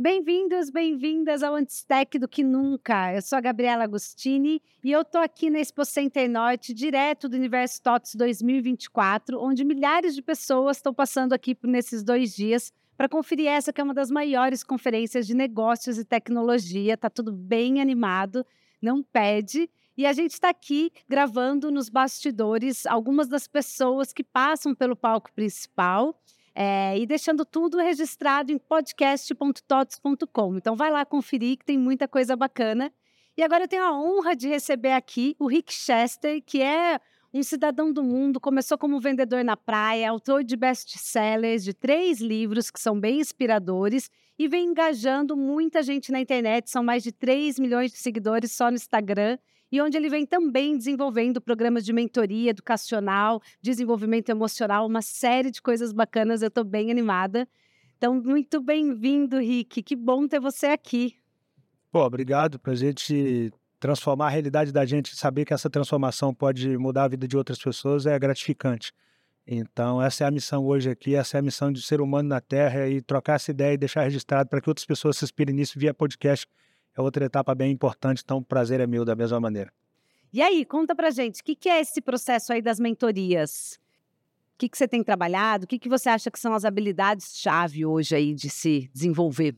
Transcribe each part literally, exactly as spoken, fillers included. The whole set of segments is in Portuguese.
Bem-vindos, bem-vindas ao Antes Tech do que Nunca. Eu sou a Gabriela Agostini e eu estou aqui na Expo Center Norte, direto do Universo TOTS dois mil e vinte e quatro, onde milhares de pessoas estão passando aqui por nesses dois dias para conferir essa que é uma das maiores conferências de negócios e tecnologia. Está tudo bem animado, não perde. E a gente está aqui gravando nos bastidores algumas das pessoas que passam pelo palco principal. É, e deixando tudo registrado em podcast ponto tots ponto com. Então vai lá conferir que tem muita coisa bacana. E agora eu tenho a honra de receber aqui o Rick Chester, que é um cidadão do mundo, começou como vendedor na praia, autor de best-sellers, de três livros que são bem inspiradores e vem engajando muita gente na internet, são mais de três milhões de seguidores só no Instagram, e onde ele vem também desenvolvendo programas de mentoria educacional, desenvolvimento emocional, uma série de coisas bacanas. Eu estou bem animada. Então, muito bem-vindo, Rick. Que bom ter você aqui. Pô, obrigado. Para a gente transformar a realidade da gente, saber que essa transformação pode mudar a vida de outras pessoas é gratificante. Então, essa é a missão hoje aqui, essa é a missão de ser humano na Terra, e trocar essa ideia e deixar registrado para que outras pessoas se inspirem nisso via podcast. É outra etapa bem importante, então o prazer é meu da mesma maneira. E aí, conta pra gente, o que, que é esse processo aí das mentorias? O que, que você tem trabalhado? O que, que você acha que são as habilidades-chave hoje aí de se desenvolver?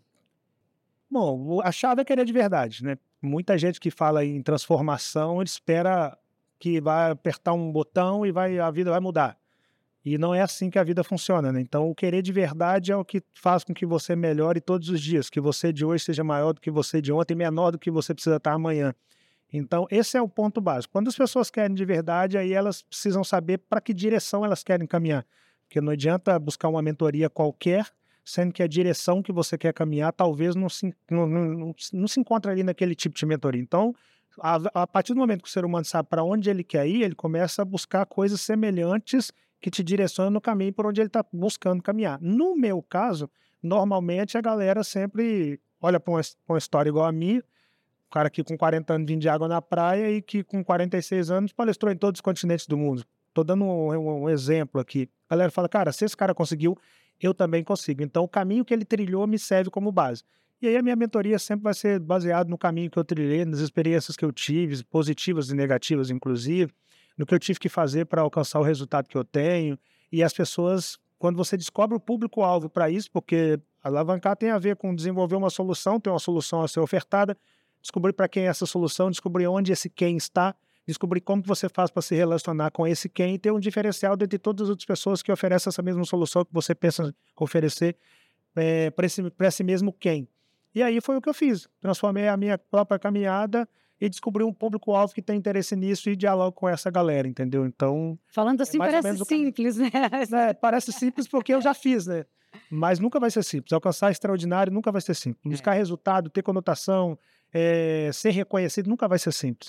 Bom, a chave é querer de verdade, né? Muita gente que fala em transformação, ele espera que vai apertar um botão e vai, a vida vai mudar. E não é assim que a vida funciona, né? Então, o querer de verdade é o que faz com que você melhore todos os dias, que você de hoje seja maior do que você de ontem, menor do que você precisa estar amanhã. Então, esse é o ponto básico. Quando as pessoas querem de verdade, aí elas precisam saber para que direção elas querem caminhar. Porque não adianta buscar uma mentoria qualquer, sendo que a direção que você quer caminhar talvez não se, não, não, não, não se encontre ali naquele tipo de mentoria. Então, a, a partir do momento que o ser humano sabe para onde ele quer ir, ele começa a buscar coisas semelhantes que te direcionam no caminho por onde ele está buscando caminhar. No meu caso, normalmente a galera sempre olha para uma, uma história igual a minha, o cara que com quarenta anos vinha de água na praia e que com quarenta e seis anos palestrou em todos os continentes do mundo. Estou dando um, um, um exemplo aqui. A galera fala, cara, se esse cara conseguiu, eu também consigo. Então, o caminho que ele trilhou me serve como base. E aí a minha mentoria sempre vai ser baseada no caminho que eu trilhei, nas experiências que eu tive, positivas e negativas, inclusive, no que eu tive que fazer para alcançar o resultado que eu tenho. E as pessoas, quando você descobre o público-alvo para isso, porque alavancar tem a ver com desenvolver uma solução, ter uma solução a ser ofertada, descobrir para quem é essa solução, descobrir onde esse quem está, descobrir como que você faz para se relacionar com esse quem e ter um diferencial dentre todas as outras pessoas que oferecem essa mesma solução que você pensa oferecer é, para esse, para esse mesmo quem. E aí foi o que eu fiz. Transformei a minha própria caminhada e descobri um público-alvo que tem interesse nisso e dialogo com essa galera, entendeu? Então... Falando assim, é parece simples, né? É, parece simples porque eu já fiz, né? Mas nunca vai ser simples. Alcançar extraordinário nunca vai ser simples. Buscar é. resultado, ter conotação, é, ser reconhecido nunca vai ser simples.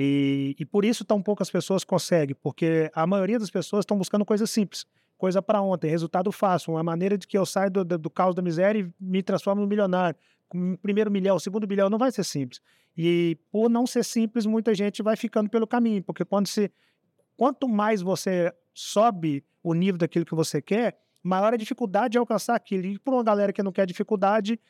E, e por isso tão poucas pessoas conseguem, porque a maioria das pessoas estão buscando coisas simples, coisa para ontem, resultado fácil, uma maneira de que eu saio do, do, do caos da miséria e me transformo no milionário. O primeiro milhão, o segundo milhão, não vai ser simples. E por não ser simples, muita gente vai ficando pelo caminho, porque quando se, quanto mais você sobe o nível daquilo que você quer, maior a dificuldade de alcançar aquilo. E para uma galera que não quer dificuldade,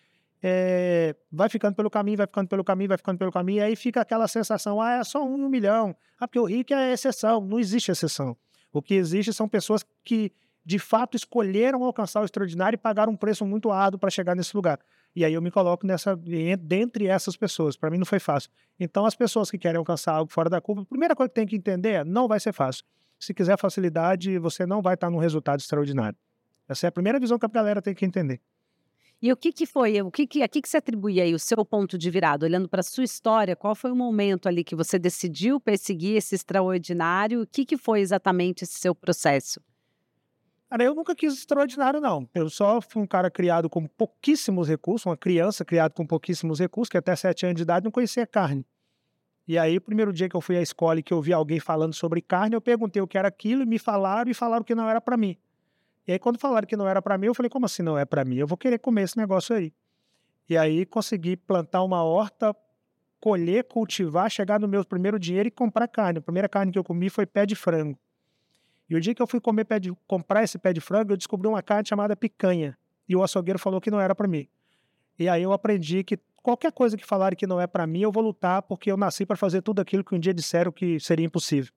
é, vai ficando pelo caminho, vai ficando pelo caminho, vai ficando pelo caminho, e aí fica aquela sensação, ah, é só um, um milhão, ah, porque o rico é exceção. Não existe exceção. O que existe são pessoas que, de fato, escolheram alcançar o extraordinário e pagaram um preço muito árduo para chegar nesse lugar. E aí eu me coloco nessa, dentre essas pessoas. Para mim não foi fácil. Então, as pessoas que querem alcançar algo fora da curva, a primeira coisa que tem que entender é, não vai ser fácil. Se quiser facilidade, você não vai estar num resultado extraordinário. Essa é a primeira visão que a galera tem que entender. E o que que foi, o que que, a que que você atribui aí o seu ponto de virada? Olhando para a sua história, qual foi o momento ali que você decidiu perseguir esse extraordinário? O que que foi exatamente esse seu processo? Cara, eu nunca quis extraordinário, não. Eu só fui um cara criado com pouquíssimos recursos, uma criança criada com pouquíssimos recursos, que até sete anos de idade não conhecia carne. E aí, o primeiro dia que eu fui à escola e que eu vi alguém falando sobre carne, eu perguntei o que era aquilo, e me falaram e falaram que não era para mim. E aí, quando falaram que não era para mim, eu falei, como assim não é para mim? Eu vou querer comer esse negócio aí. E aí, consegui plantar uma horta, colher, cultivar, chegar no meu primeiro dinheiro e comprar carne. A primeira carne que eu comi foi pé de frango. E o dia que eu fui comer pé de, comprar esse pé de frango, eu descobri uma carne chamada picanha. E o açougueiro falou que não era para mim. E aí eu aprendi que qualquer coisa que falarem que não é para mim, eu vou lutar, porque eu nasci para fazer tudo aquilo que um dia disseram que seria impossível.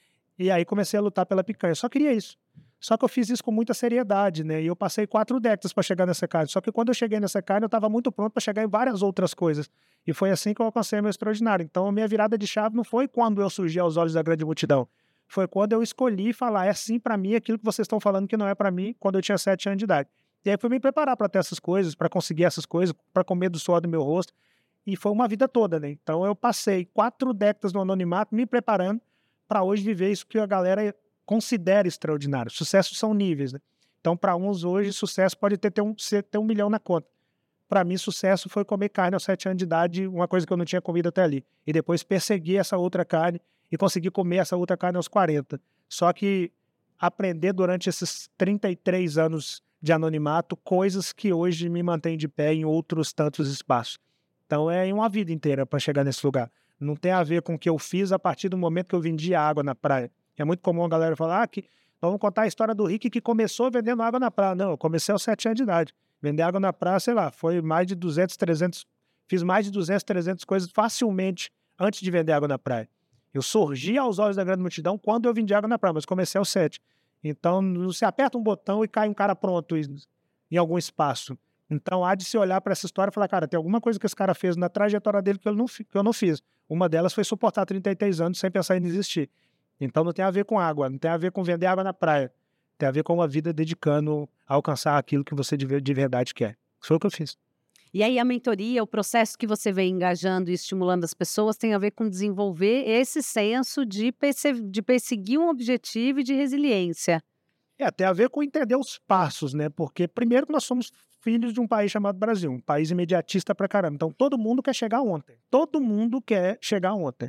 E aí comecei a lutar pela picanha. Eu só queria isso. Só que eu fiz isso com muita seriedade, né? E eu passei quatro décadas para chegar nessa carne. Só que quando eu cheguei nessa carne, eu estava muito pronto para chegar em várias outras coisas. E foi assim que eu alcancei meu extraordinário. Então, a minha virada de chave não foi quando eu surgi aos olhos da grande multidão. Foi quando eu escolhi falar, é sim para mim aquilo que vocês estão falando que não é para mim, quando eu tinha sete anos de idade. E aí fui me preparar para ter essas coisas, para conseguir essas coisas, para comer do suor do meu rosto. E foi uma vida toda, né? Então, eu passei quatro décadas no anonimato me preparando para hoje viver isso que a galera considera extraordinário. Sucesso são níveis, né? Então, para uns hoje, sucesso pode ter, ter, um, ser, ter um milhão na conta. Para mim, sucesso foi comer carne aos sete anos de idade, uma coisa que eu não tinha comido até ali. E depois perseguir essa outra carne e conseguir comer essa outra carne aos quarenta. Só que aprender durante esses trinta e três anos de anonimato coisas que hoje me mantêm de pé em outros tantos espaços. Então, é uma vida inteira para chegar nesse lugar. Não tem a ver com o que eu fiz a partir do momento que eu vendi água na praia. É muito comum a galera falar ah, que vamos contar a história do Rick que começou vendendo água na praia. Não, eu comecei aos sete anos de idade. Vender água na praia, sei lá, foi mais de duzentos, trezentos... Fiz mais de duzentas, trezentas coisas facilmente antes de vender água na praia. Eu surgi aos olhos da grande multidão quando eu vendi água na praia, mas comecei aos sete. Então, você aperta um botão e cai um cara pronto em algum espaço. Então, há de se olhar para essa história e falar, cara, tem alguma coisa que esse cara fez na trajetória dele que eu não, que eu não fiz. Uma delas foi suportar trinta e três anos sem pensar em desistir. Então, não tem a ver com água, não tem a ver com vender água na praia. Tem a ver com uma vida dedicando a alcançar aquilo que você de, de verdade quer. Isso foi o que eu fiz. E aí a mentoria, o processo que você vem engajando e estimulando as pessoas tem a ver com desenvolver esse senso de, perse de perseguir um objetivo e de resiliência. É, tem a ver com entender os passos, né? Porque, primeiro, nós somos filhos de um país chamado Brasil, um país imediatista pra caramba. Então, todo mundo quer chegar ontem. Todo mundo quer chegar ontem.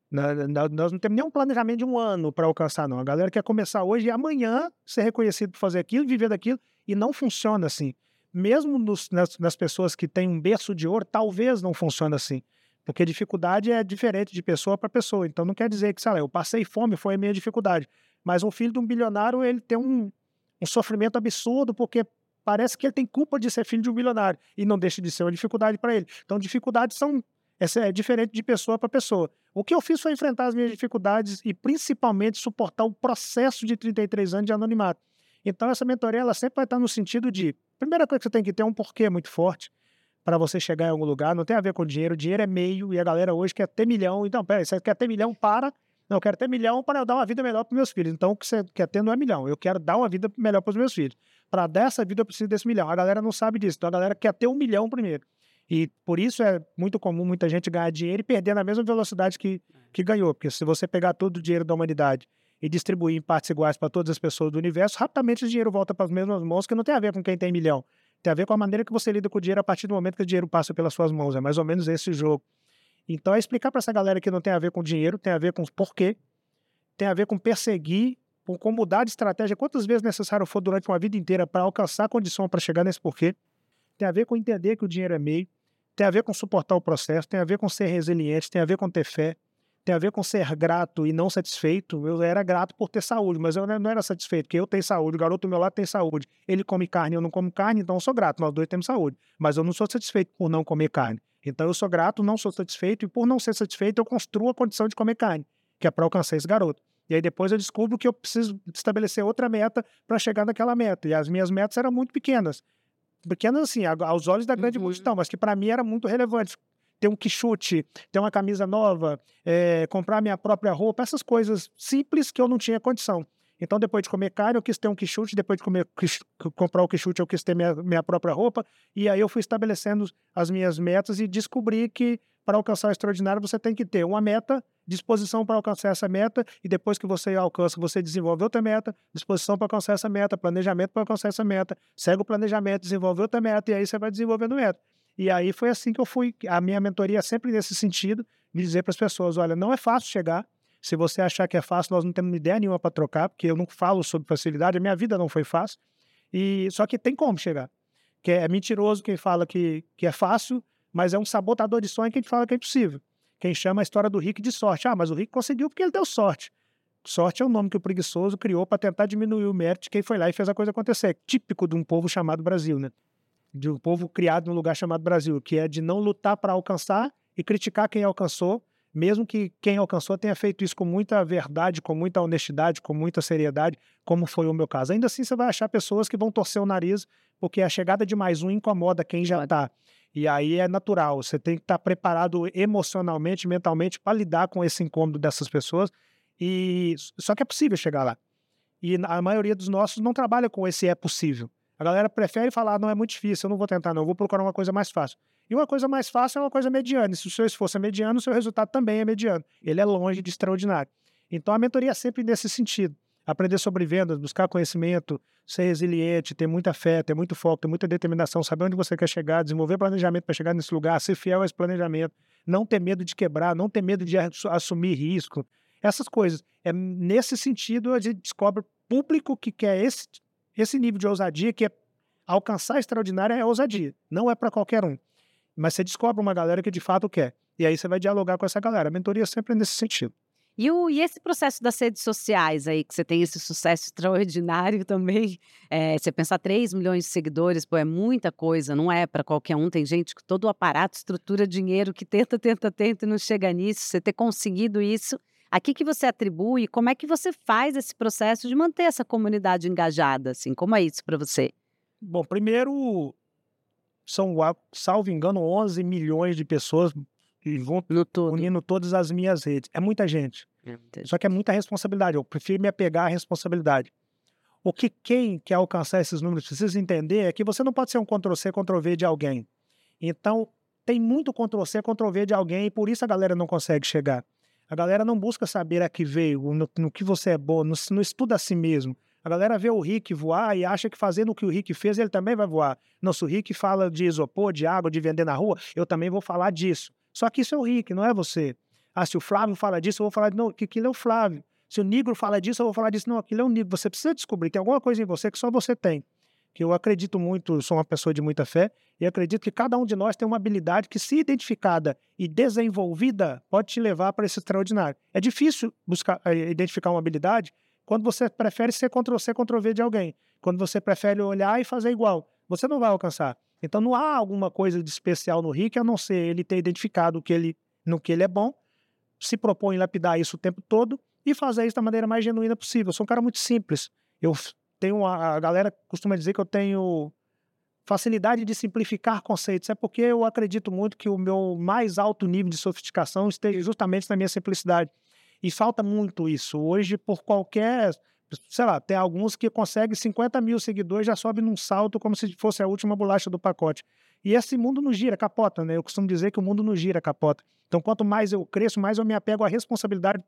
Nós não temos nenhum planejamento de um ano para alcançar, não. A galera quer começar hoje e amanhã ser reconhecido por fazer aquilo, viver daquilo, e não funciona assim. Mesmo nos, nas, nas pessoas que têm um berço de ouro, talvez não funcione assim. Porque dificuldade é diferente de pessoa para pessoa. Então, não quer dizer que, sei lá, eu passei fome, foi a minha dificuldade. Mas um filho de um bilionário, ele tem um, um sofrimento absurdo, porque parece que ele tem culpa de ser filho de um bilionário. E não deixa de ser uma dificuldade para ele. Então, dificuldades são essa é diferente de pessoa para pessoa. O que eu fiz foi enfrentar as minhas dificuldades e, principalmente, suportar o processo de trinta e três anos de anonimato. Então, essa mentoria ela sempre vai estar no sentido de, primeira coisa que você tem que ter é um porquê muito forte para você chegar em algum lugar. Não tem a ver com dinheiro. Dinheiro é meio e a galera hoje quer ter milhão. Então, peraí, você quer ter milhão para... Não, eu quero ter milhão para eu dar uma vida melhor para os meus filhos. Então, o que você quer ter não é milhão. Eu quero dar uma vida melhor para os meus filhos. Para dar essa vida, eu preciso desse milhão. A galera não sabe disso. Então, a galera quer ter um milhão primeiro. E por isso é muito comum muita gente ganhar dinheiro e perder na mesma velocidade que, que ganhou. Porque se você pegar todo o dinheiro da humanidade e distribuir em partes iguais para todas as pessoas do universo, rapidamente o dinheiro volta para as mesmas mãos, que não tem a ver com quem tem milhão. Tem a ver com a maneira que você lida com o dinheiro a partir do momento que o dinheiro passa pelas suas mãos. É mais ou menos esse jogo. Então, é explicar para essa galera que não tem a ver com dinheiro, tem a ver com porquê, tem a ver com perseguir, com, com mudar de estratégia, quantas vezes necessário for durante uma vida inteira para alcançar a condição para chegar nesse porquê. Tem a ver com entender que o dinheiro é meio, tem a ver com suportar o processo, tem a ver com ser resiliente, tem a ver com ter fé, tem a ver com ser grato e não satisfeito. Eu era grato por ter saúde, mas eu não era satisfeito, porque eu tenho saúde, o garoto do meu lado tem saúde. Ele come carne, eu não como carne, então eu sou grato, nós dois temos saúde. Mas eu não sou satisfeito por não comer carne. Então eu sou grato, não sou satisfeito, e por não ser satisfeito eu construo a condição de comer carne, que é para alcançar esse garoto. E aí depois eu descubro que eu preciso estabelecer outra meta para chegar naquela meta. E as minhas metas eram muito pequenas. Pequenas assim, aos olhos da grande uhum. multidão, mas que para mim era muito relevante. Ter um quichute, ter uma camisa nova, é, comprar minha própria roupa, essas coisas simples que eu não tinha condição. Então, depois de comer carne, eu quis ter um quichute, depois de comer, comprar o quichute, eu quis ter minha, minha própria roupa, e aí eu fui estabelecendo as minhas metas e descobri que para alcançar o extraordinário você tem que ter uma meta, disposição para alcançar essa meta, e depois que você alcança, você desenvolve outra meta, disposição para alcançar essa meta, planejamento para alcançar essa meta, segue o planejamento, desenvolve outra meta, e aí você vai desenvolvendo meta. E aí foi assim que eu fui, a minha mentoria é sempre nesse sentido, de dizer para as pessoas, olha, não é fácil chegar, se você achar que é fácil, nós não temos ideia nenhuma para trocar, porque eu não falo sobre facilidade, a minha vida não foi fácil, e só que tem como chegar. Que é mentiroso quem fala que, que é fácil, mas é um sabotador de sonho quem fala que é impossível. Quem chama a história do Rick de sorte. Ah, mas o Rick conseguiu porque ele deu sorte. Sorte é o nome que o preguiçoso criou para tentar diminuir o mérito de quem foi lá e fez a coisa acontecer. É típico de um povo chamado Brasil, né? de um povo criado num lugar chamado Brasil, que é de não lutar para alcançar e criticar quem alcançou, mesmo que quem alcançou tenha feito isso com muita verdade, com muita honestidade, com muita seriedade, como foi o meu caso. Ainda assim, você vai achar pessoas que vão torcer o nariz, porque a chegada de mais um incomoda quem já está. E aí é natural, você tem que estar preparado emocionalmente, mentalmente, para lidar com esse incômodo dessas pessoas. E só que é possível chegar lá. E a maioria dos nossos não trabalha com esse é possível. A galera prefere falar, não, é muito difícil, eu não vou tentar não, eu vou procurar uma coisa mais fácil. E uma coisa mais fácil é uma coisa mediana. E se o seu esforço é mediano, o seu resultado também é mediano. Ele é longe de extraordinário. Então a mentoria é sempre nesse sentido. Aprender sobre vendas, buscar conhecimento, ser resiliente, ter muita fé, ter muito foco, ter muita determinação, saber onde você quer chegar, desenvolver planejamento para chegar nesse lugar, ser fiel a esse planejamento, não ter medo de quebrar, não ter medo de assumir risco. Essas coisas. É nesse sentido a gente descobre público que quer esse, esse nível de ousadia, que é alcançar extraordinário é ousadia. Não é para qualquer um. Mas você descobre uma galera que de fato quer. E aí você vai dialogar com essa galera. A mentoria sempre é nesse sentido. E, o, e esse processo das redes sociais aí, que você tem esse sucesso extraordinário também, é, você pensar três milhões de seguidores, pô, é muita coisa, não é para qualquer um, tem gente que todo o aparato, estrutura, dinheiro, que tenta, tenta, tenta e não chega nisso, você ter conseguido isso, a que que você atribui, como é que você faz esse processo de manter essa comunidade engajada, assim, como é isso para você? Bom, primeiro, são, salvo engano, onze milhões de pessoas que vão No todo. unindo todas as minhas redes. É muita gente. É muita Só que é muita responsabilidade. Eu prefiro me apegar à responsabilidade. O que quem quer alcançar esses números precisa entender é que você não pode ser um control C, control V de alguém. Então, tem muito control C, control V de alguém e por isso a galera não consegue chegar. A galera não busca saber a que veio, no, no que você é bom, não, não estuda a si mesmo. A galera vê o Rick voar e acha que fazendo o que o Rick fez, ele também vai voar. Não, se o Rick fala de isopor, de água, de vender na rua, eu também vou falar disso. Só que isso é o Rick, não é você. Ah, se o Flávio fala disso, eu vou falar, não, que aquilo é o Flávio. Se o Negro fala disso, eu vou falar disso, não, aquilo é o Negro. Você precisa descobrir, tem alguma coisa em você que só você tem. Que eu acredito muito, sou uma pessoa de muita fé, e acredito que cada um de nós tem uma habilidade que, se identificada e desenvolvida, pode te levar para esse extraordinário. É difícil buscar, identificar uma habilidade quando você prefere ser control C, control V de alguém. Quando você prefere olhar e fazer igual. Você não vai alcançar. Então não há alguma coisa de especial no Rick, a não ser ele ter identificado que ele, no que ele é bom, se propõe a lapidar isso o tempo todo e fazer isso da maneira mais genuína possível. Eu sou um cara muito simples. Eu tenho a, a galera costuma dizer que eu tenho facilidade de simplificar conceitos. É porque eu acredito muito que o meu mais alto nível de sofisticação esteja justamente na minha simplicidade. E falta muito isso. Hoje, por qualquer... Sei lá, tem alguns que conseguem cinquenta mil seguidores, já sobe num salto como se fosse a última bolacha do pacote. E esse mundo não gira, capota, né? Eu costumo dizer que o mundo não gira, capota. Então, quanto mais eu cresço, mais eu me apego à responsabilidade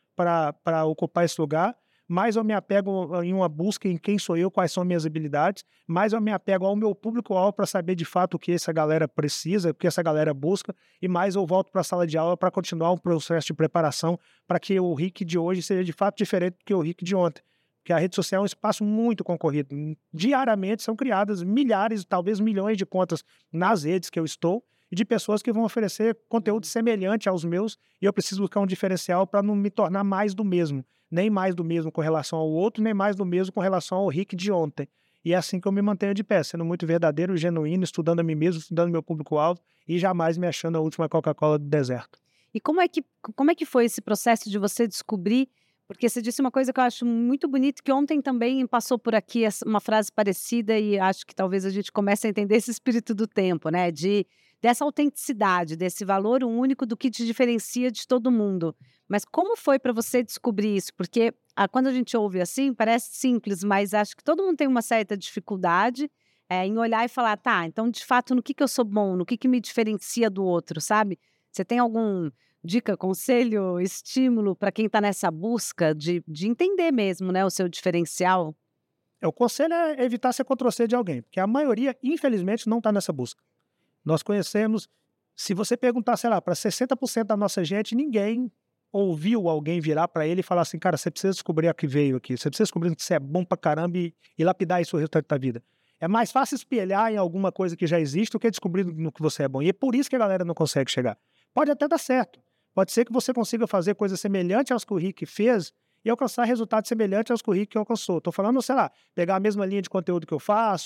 para ocupar esse lugar, mais eu me apego em uma busca em quem sou eu, quais são minhas habilidades, mais eu me apego ao meu público-alvo para saber de fato o que essa galera precisa, o que essa galera busca, e mais eu volto para a sala de aula para continuar um processo de preparação para que o Rick de hoje seja de fato diferente do que o Rick de ontem. Porque a rede social é um espaço muito concorrido. Diariamente são criadas milhares, talvez milhões de contas nas redes que eu estou e de pessoas que vão oferecer conteúdo semelhante aos meus e eu preciso buscar um diferencial para não me tornar mais do mesmo. Nem mais do mesmo com relação ao outro, nem mais do mesmo com relação ao Rick de ontem. E é assim que eu me mantenho de pé, sendo muito verdadeiro, genuíno, estudando a mim mesmo, estudando meu público-alvo e jamais me achando a última Coca-Cola do deserto. E como é que, como é que foi esse processo de você descobrir? Porque você disse uma coisa que eu acho muito bonita, que ontem também passou por aqui uma frase parecida e acho que talvez a gente comece a entender esse espírito do tempo, né? De, dessa autenticidade, desse valor único do que te diferencia de todo mundo. Mas como foi para você descobrir isso? Porque ah, quando a gente ouve assim, parece simples, mas acho que todo mundo tem uma certa dificuldade é, em olhar e falar, tá, então de fato no que, que eu sou bom, no que, que me diferencia do outro, sabe? Você tem algum... dica, conselho, estímulo para quem está nessa busca de, de entender mesmo, né, o seu diferencial? É, o conselho é evitar ser control C de alguém, porque a maioria, infelizmente, não está nessa busca. Nós conhecemos, se você perguntar, sei lá, para sessenta por cento da nossa gente, ninguém ouviu alguém virar para ele e falar assim, cara, você precisa descobrir a que veio aqui, você precisa descobrir que você é bom pra caramba e, e lapidar isso o restante da vida. É mais fácil espelhar em alguma coisa que já existe do que descobrir no que você é bom. E é por isso que a galera não consegue chegar. Pode até dar certo. Pode ser que você consiga fazer coisas semelhantes aos que o Rick fez e alcançar resultados semelhantes aos que o Rick alcançou. Estou falando, sei lá, pegar a mesma linha de conteúdo que eu faço,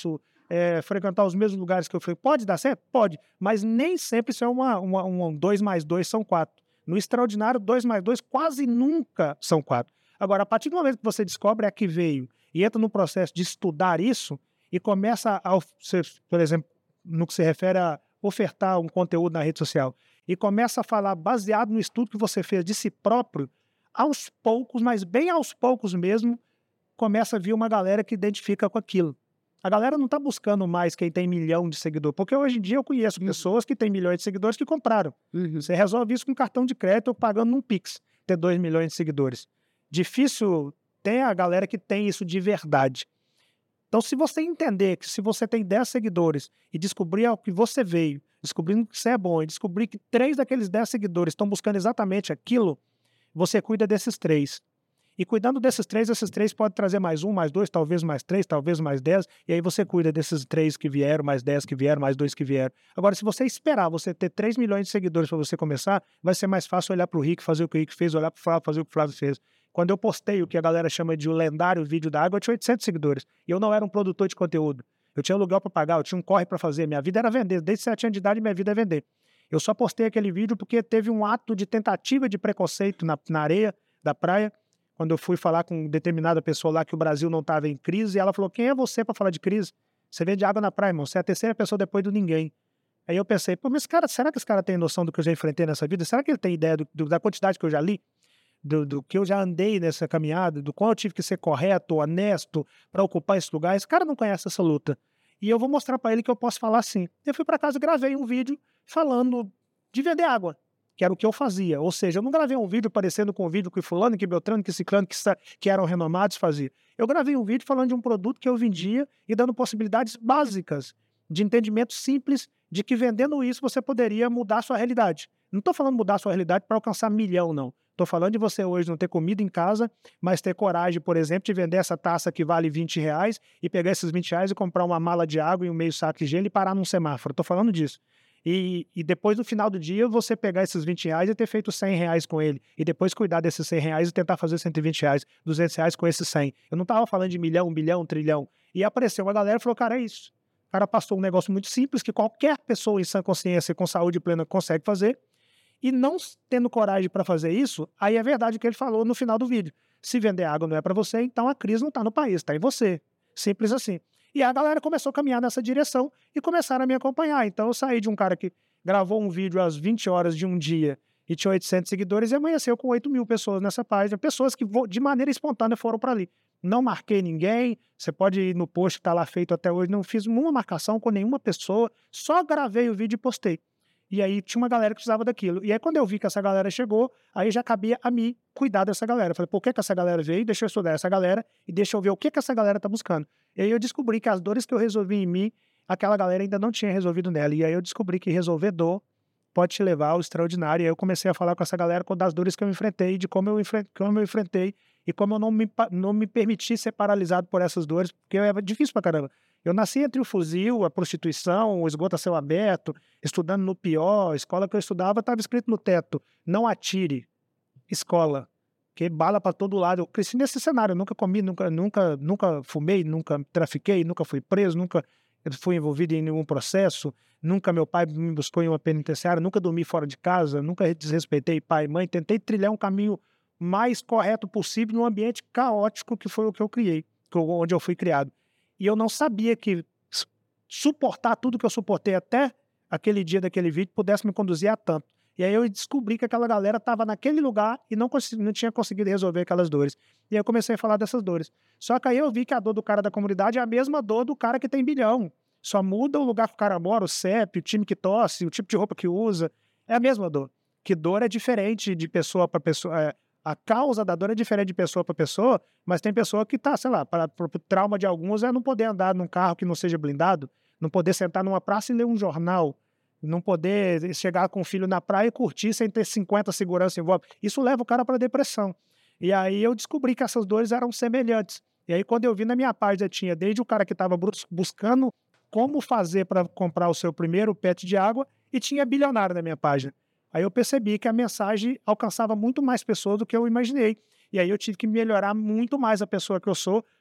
é, frequentar os mesmos lugares que eu fui. Pode dar certo? Pode. Mas nem sempre isso é uma, uma, um dois mais dois são quatro. No extraordinário, dois mais dois quase nunca são quatro. Agora, a partir do momento que você descobre a que veio e entra no processo de estudar isso e começa a, por exemplo, no que se refere a ofertar um conteúdo na rede social, e começa a falar baseado no estudo que você fez de si próprio, aos poucos, mas bem aos poucos mesmo, começa a vir uma galera que identifica com aquilo. A galera não está buscando mais quem tem milhão de seguidores, porque hoje em dia eu conheço uhum. pessoas que têm milhões de seguidores que compraram. Uhum. Você resolve isso com cartão de crédito ou pagando num Pix, ter dois milhões de seguidores. Difícil tem a galera que tem isso de verdade. Então, se você entender que se você tem dez seguidores e descobrir ao que você veio, descobrindo que você é bom e descobrir que três daqueles dez seguidores estão buscando exatamente aquilo, você cuida desses três. E cuidando desses três, esses três podem trazer mais um, mais dois, talvez mais três, talvez mais dez, e aí você cuida desses três que vieram, mais dez que vieram, mais dois que vieram. Agora, se você esperar você ter três milhões de seguidores para você começar, vai ser mais fácil olhar para o Rick, fazer o que o Rick fez, olhar para o Flávio, fazer o que o Flávio fez. Quando eu postei o que a galera chama de o lendário vídeo da água, eu tinha oitocentos seguidores. E eu não era um produtor de conteúdo. Eu tinha aluguel para pagar, eu tinha um corre para fazer. Minha vida era vender. Desde sete anos de idade, minha vida é vender. Eu só postei aquele vídeo porque teve um ato de tentativa de preconceito na, na areia da praia, quando eu fui falar com determinada pessoa lá que o Brasil não estava em crise, e ela falou, quem é você para falar de crise? Você vende água na praia, irmão. Você é a terceira pessoa depois do ninguém. Aí eu pensei, pô, mas cara, será que esse cara tem noção do que eu já enfrentei nessa vida? Será que ele tem ideia do, do, da quantidade que eu já li? Do, do que eu já andei nessa caminhada, do qual eu tive que ser correto, honesto para ocupar esse lugar? Esse cara não conhece essa luta. E eu vou mostrar para ele que eu posso falar assim. Eu fui para casa e gravei um vídeo falando de vender água, que era o que eu fazia. Ou seja, eu não gravei um vídeo parecendo com um vídeo que fulano, que Beltrano, que Ciclano, que, que eram renomados fazia. Eu gravei um vídeo falando de um produto que eu vendia e dando possibilidades básicas de entendimento simples de que vendendo isso você poderia mudar a sua realidade. Não estou falando mudar a sua realidade para alcançar milhão, não. Estou falando de você hoje não ter comida em casa, mas ter coragem, por exemplo, de vender essa taça que vale vinte reais e pegar esses vinte reais e comprar uma mala de água e um meio saco de gelo e parar num semáforo. Estou falando disso. E, e depois, no final do dia, você pegar esses vinte reais e ter feito cem reais com ele. E depois cuidar desses cem reais e tentar fazer cento e vinte reais, duzentos reais com esses cem. Eu não estava falando de milhão, bilhão, trilhão. E apareceu uma galera e falou, cara, é isso. O cara passou um negócio muito simples que qualquer pessoa em sã consciência e com saúde plena consegue fazer. E não tendo coragem para fazer isso, aí é verdade o que ele falou no final do vídeo. Se vender água não é para você, então a crise não está no país, está em você. Simples assim. E a galera começou a caminhar nessa direção e começaram a me acompanhar. Então eu saí de um cara que gravou um vídeo às vinte horas de um dia e tinha oitocentos seguidores e amanheceu com oito mil pessoas nessa página. Pessoas que de maneira espontânea foram para ali. Não marquei ninguém, você pode ir no post que está lá feito até hoje, não fiz uma marcação com nenhuma pessoa, só gravei o vídeo e postei. E aí tinha uma galera que precisava daquilo. E aí quando eu vi que essa galera chegou, aí já cabia a mim cuidar dessa galera. Eu falei, por que que essa galera veio? Deixa eu estudar essa galera e deixa eu ver o que que essa galera tá buscando. E aí eu descobri que as dores que eu resolvi em mim, aquela galera ainda não tinha resolvido nela. E aí eu descobri que resolver dor pode te levar ao extraordinário. E aí eu comecei a falar com essa galera das dores que eu enfrentei, de como eu, enfre como eu enfrentei e como eu não me, não me permiti ser paralisado por essas dores, porque é difícil pra caramba. Eu nasci entre o fuzil, a prostituição, o esgoto a céu aberto, estudando no pior. A escola que eu estudava estava escrito no teto, não atire, escola, que bala para todo lado. Eu cresci nesse cenário, eu nunca comi, nunca, nunca, nunca fumei, nunca trafiquei, nunca fui preso, nunca fui envolvido em nenhum processo, nunca meu pai me buscou em uma penitenciária, nunca dormi fora de casa, nunca desrespeitei pai e mãe, tentei trilhar um caminho mais correto possível num ambiente caótico que foi o que eu criei, onde eu fui criado. E eu não sabia que suportar tudo que eu suportei até aquele dia daquele vídeo pudesse me conduzir a tanto. E aí eu descobri que aquela galera estava naquele lugar e não, não tinha conseguido resolver aquelas dores. E aí eu comecei a falar dessas dores. Só que aí eu vi que a dor do cara da comunidade é a mesma dor do cara que tem bilhão. Só muda o lugar que o cara mora, o C E P, o time que tosse, o tipo de roupa que usa. É a mesma dor. Que dor é diferente de pessoa para pessoa. É, a causa da dor é diferente de pessoa para pessoa, mas tem pessoa que tá, sei lá, para o trauma de alguns é não poder andar num carro que não seja blindado, não poder sentar numa praça e ler um jornal, não poder chegar com o filho na praia e curtir sem ter cinquenta segurança em volta. Isso leva o cara para depressão. E aí eu descobri que essas dores eram semelhantes. E aí quando eu vi na minha página, tinha desde o cara que estava buscando como fazer para comprar o seu primeiro pet de água e tinha bilionário na minha página. Aí eu percebi que a mensagem alcançava muito mais pessoas do que eu imaginei. E aí eu tive que melhorar muito mais a pessoa que eu sou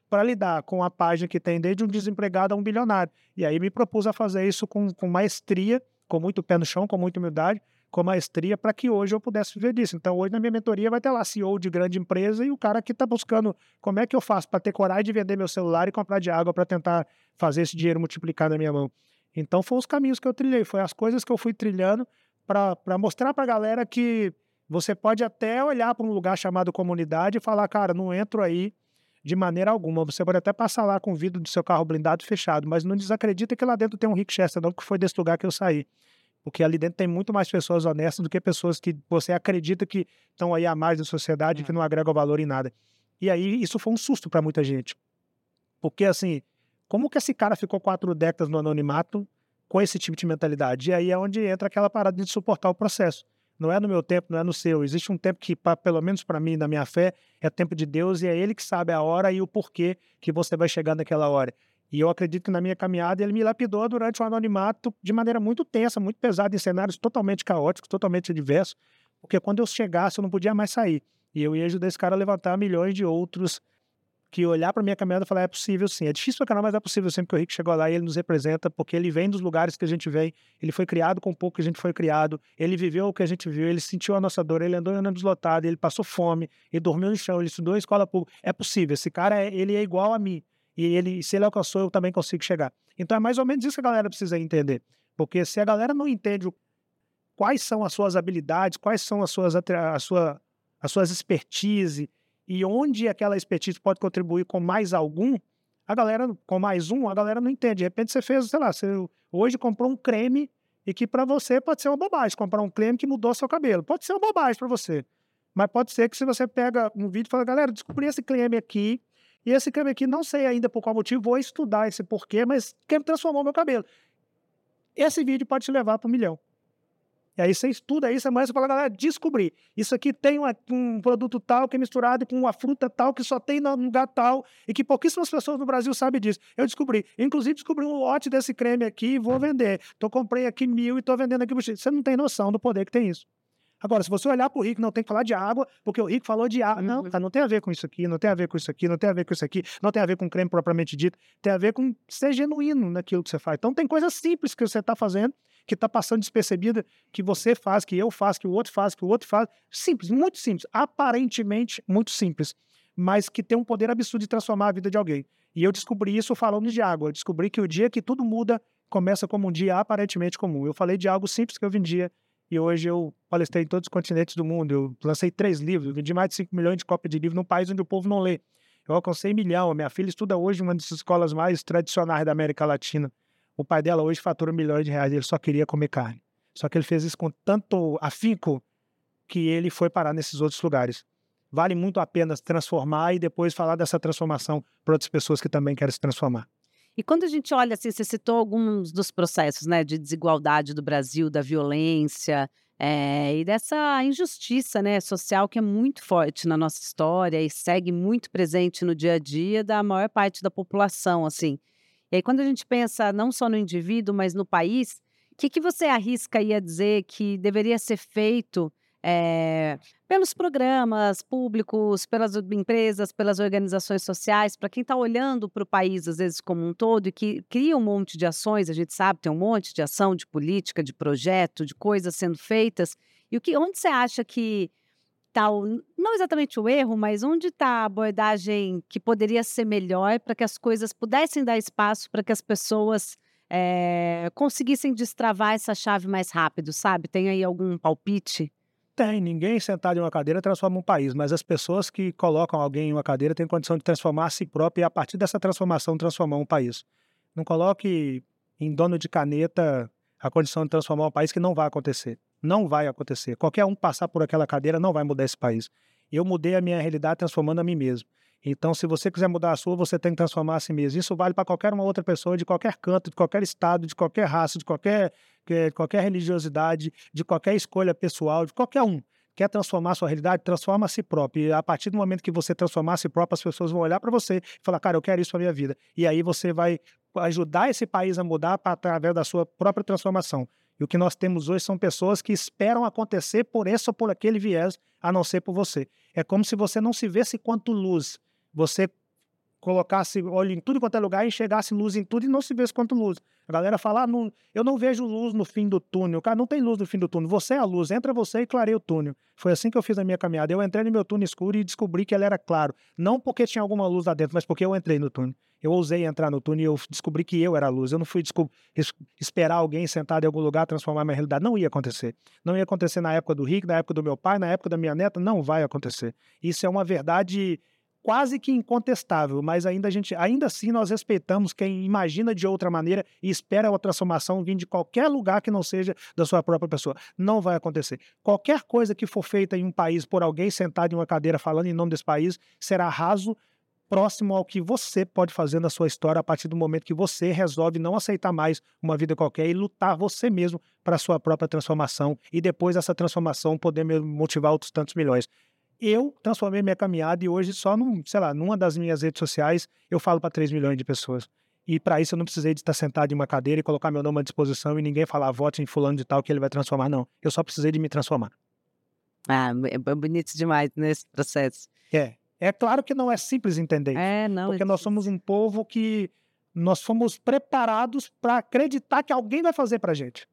para lidar com a página que tem desde um desempregado a um bilionário. E aí me propus a fazer isso com, com maestria, com muito pé no chão, com muita humildade, com maestria, para que hoje eu pudesse viver disso. Então, hoje na minha mentoria vai ter lá C E O de grande empresa e o cara que está buscando como é que eu faço para ter coragem de vender meu celular e comprar de água para tentar fazer esse dinheiro multiplicar na minha mão. Então, foram os caminhos que eu trilhei, foi as coisas que eu fui trilhando para mostrar para a galera que você pode até olhar para um lugar chamado comunidade e falar, cara, não entro aí de maneira alguma. Você pode até passar lá com o vidro do seu carro blindado fechado, mas não desacredita que lá dentro tem um Rick Chester, não, que foi desse lugar que eu saí. Porque ali dentro tem muito mais pessoas honestas do que pessoas que você acredita que estão aí a mais da sociedade, que não agregam valor em nada. E aí isso foi um susto para muita gente. Porque assim, como que esse cara ficou quatro décadas no anonimato com esse tipo de mentalidade? E aí é onde entra aquela parada de suportar o processo. Não é no meu tempo, não é no seu. Existe um tempo que, pra, pelo menos para mim, na minha fé, é tempo de Deus e é Ele que sabe a hora e o porquê que você vai chegar naquela hora. E eu acredito que na minha caminhada Ele me lapidou durante o anonimato de maneira muito tensa, muito pesada, em cenários totalmente caóticos, totalmente adversos, porque quando eu chegasse eu não podia mais sair. E eu ia ajudar esse cara a levantar milhões de outros que olhar para minha caminhada e falar, é possível sim. É difícil pra caramba, mas é possível sempre que o Rick chegou lá e ele nos representa, porque ele vem dos lugares que a gente vem, ele foi criado com o pouco que a gente foi criado, ele viveu o que a gente viu, ele sentiu a nossa dor, ele andou em ônibus lotado, ele passou fome, ele dormiu no chão, ele estudou em escola pública. É possível, esse cara, é, ele é igual a mim. E ele, se ele alcançou, eu também consigo chegar. Então é mais ou menos isso que a galera precisa entender. Porque se a galera não entende quais são as suas habilidades, quais são as suas, a sua, as suas expertise, e onde aquela expertise pode contribuir com mais algum, a galera, com mais um, a galera não entende. De repente você fez, sei lá, você hoje comprou um creme e que para você pode ser uma bobagem, comprar um creme que mudou seu cabelo. Pode ser uma bobagem para você. Mas pode ser que se você pega um vídeo e fala, galera, descobri esse creme aqui, e esse creme aqui, não sei ainda por qual motivo, vou estudar esse porquê, mas creme transformou meu cabelo. Esse vídeo pode te levar para um milhão. E aí você estuda isso, amanhã você fala, galera, descobri. Isso aqui tem uma, um produto tal que é misturado com uma fruta tal que só tem no lugar tal e que pouquíssimas pessoas no Brasil sabem disso. Eu descobri. Inclusive, descobri um lote desse creme aqui e vou vender. Então, comprei aqui mil e estou vendendo aqui. Você não tem noção do poder que tem isso. Agora, se você olhar para o Rick, não tem que falar de água, porque o Rick falou de água. Não, tá, não tem a ver com isso aqui, não tem a ver com isso aqui, não tem a ver com isso aqui, não tem a ver com creme propriamente dito, tem a ver com ser genuíno naquilo que você faz. Então, tem coisas simples que você está fazendo, que está passando despercebida, que você faz, que eu faço, que o outro faz, que o outro faz. Simples, muito simples, aparentemente muito simples, mas que tem um poder absurdo de transformar a vida de alguém. E eu descobri isso falando de água. Eu descobri que o dia que tudo muda, começa como um dia aparentemente comum. Eu falei de algo simples que eu vendia, e hoje eu palestrei em todos os continentes do mundo. Eu lancei três livros, eu vendi mais de cinco milhões de cópias de livro num país onde o povo não lê. Eu alcancei milhão. A minha filha estuda hoje em uma das escolas mais tradicionais da América Latina. O pai dela hoje fatura milhões de reais. Ele só queria comer carne. Só que ele fez isso com tanto afinco que ele foi parar nesses outros lugares. Vale muito a pena se transformar e depois falar dessa transformação para outras pessoas que também querem se transformar. E quando a gente olha, assim, você citou alguns dos processos, né, de desigualdade do Brasil, da violência, eh, e dessa injustiça, né, social que é muito forte na nossa história e segue muito presente no dia a dia da maior parte da população, assim. E aí quando a gente pensa não só no indivíduo, mas no país, o que que você arrisca aí a dizer que deveria ser feito, eh, pelos programas públicos, pelas o empresas, pelas organizações sociais, para quem está olhando para o país, às vezes, como um todo, e que cria um monte de ações, a gente sabe, tem um monte de ação, de política, de projeto, de coisas sendo feitas. E o que onde você acha que está o não exatamente o erro, mas onde está a abordagem que poderia ser melhor para que as coisas pudessem dar espaço para que as pessoas, eh, conseguissem destravar essa chave mais rápido, sabe? Tem aí algum palpite? Tem, ninguém sentado em uma cadeira transforma um país, mas as pessoas que colocam alguém em uma cadeira têm condição de transformar a si própria e a partir dessa transformação transformar um país. Não coloque em dono de caneta a condição de transformar um país, que não vai acontecer. Não vai acontecer. Qualquer um passar por aquela cadeira não vai mudar esse país. Eu mudei a minha realidade transformando a mim mesmo. Então, se você quiser mudar a sua, você tem que transformar a si mesmo. Isso vale para qualquer uma outra pessoa, de qualquer canto, de qualquer estado, de qualquer raça, de qualquer, de qualquer religiosidade, de qualquer escolha pessoal, de qualquer um. Quer transformar a sua realidade? Transforma a si próprio. E a partir do momento que você transformar a si próprio, as pessoas vão olhar para você e falar, cara, eu quero isso para minha vida. E aí você vai ajudar esse país a mudar através da sua própria transformação. E o que nós temos hoje são pessoas que esperam acontecer por esse ou por aquele viés, a não ser por você. É como se você não se vesse quanto luz. Você colocasse olho em tudo quanto é lugar, enxergasse luz em tudo e não se vesse quanto luz. A galera fala, ah, não, eu não vejo luz no fim do túnel. Cara, não tem luz no fim do túnel. Você é a luz, entra você e clareia o túnel. Foi assim que eu fiz a minha caminhada. Eu entrei no meu túnel escuro e descobri que ele era claro. Não porque tinha alguma luz lá dentro, mas porque eu entrei no túnel. Eu ousei entrar no túnel e eu descobri que eu era a luz. Eu não fui esperar alguém sentado em algum lugar transformar minha realidade. Não ia acontecer. Não ia acontecer na época do Rick, na época do meu pai, na época da minha neta. Não vai acontecer. Isso é uma verdade quase que incontestável, mas ainda, a gente, ainda assim nós respeitamos quem imagina de outra maneira e espera a transformação vir de qualquer lugar que não seja da sua própria pessoa. Não vai acontecer. Qualquer coisa que for feita em um país por alguém sentado em uma cadeira falando em nome desse país será raso, próximo ao que você pode fazer na sua história a partir do momento que você resolve não aceitar mais uma vida qualquer e lutar você mesmo para a sua própria transformação e depois essa transformação poder motivar outros tantos milhões. Eu transformei minha caminhada e hoje só, num, sei lá, numa das minhas redes sociais eu falo para três milhões de pessoas. E para isso eu não precisei de estar sentado em uma cadeira e colocar meu nome à disposição e ninguém falar vote em fulano de tal que ele vai transformar, não. Eu só precisei de me transformar. Ah, é bonito demais nesse processo. É. É claro que não é simples entender é, não, porque é nós somos um povo que nós fomos preparados para acreditar que alguém vai fazer para a gente.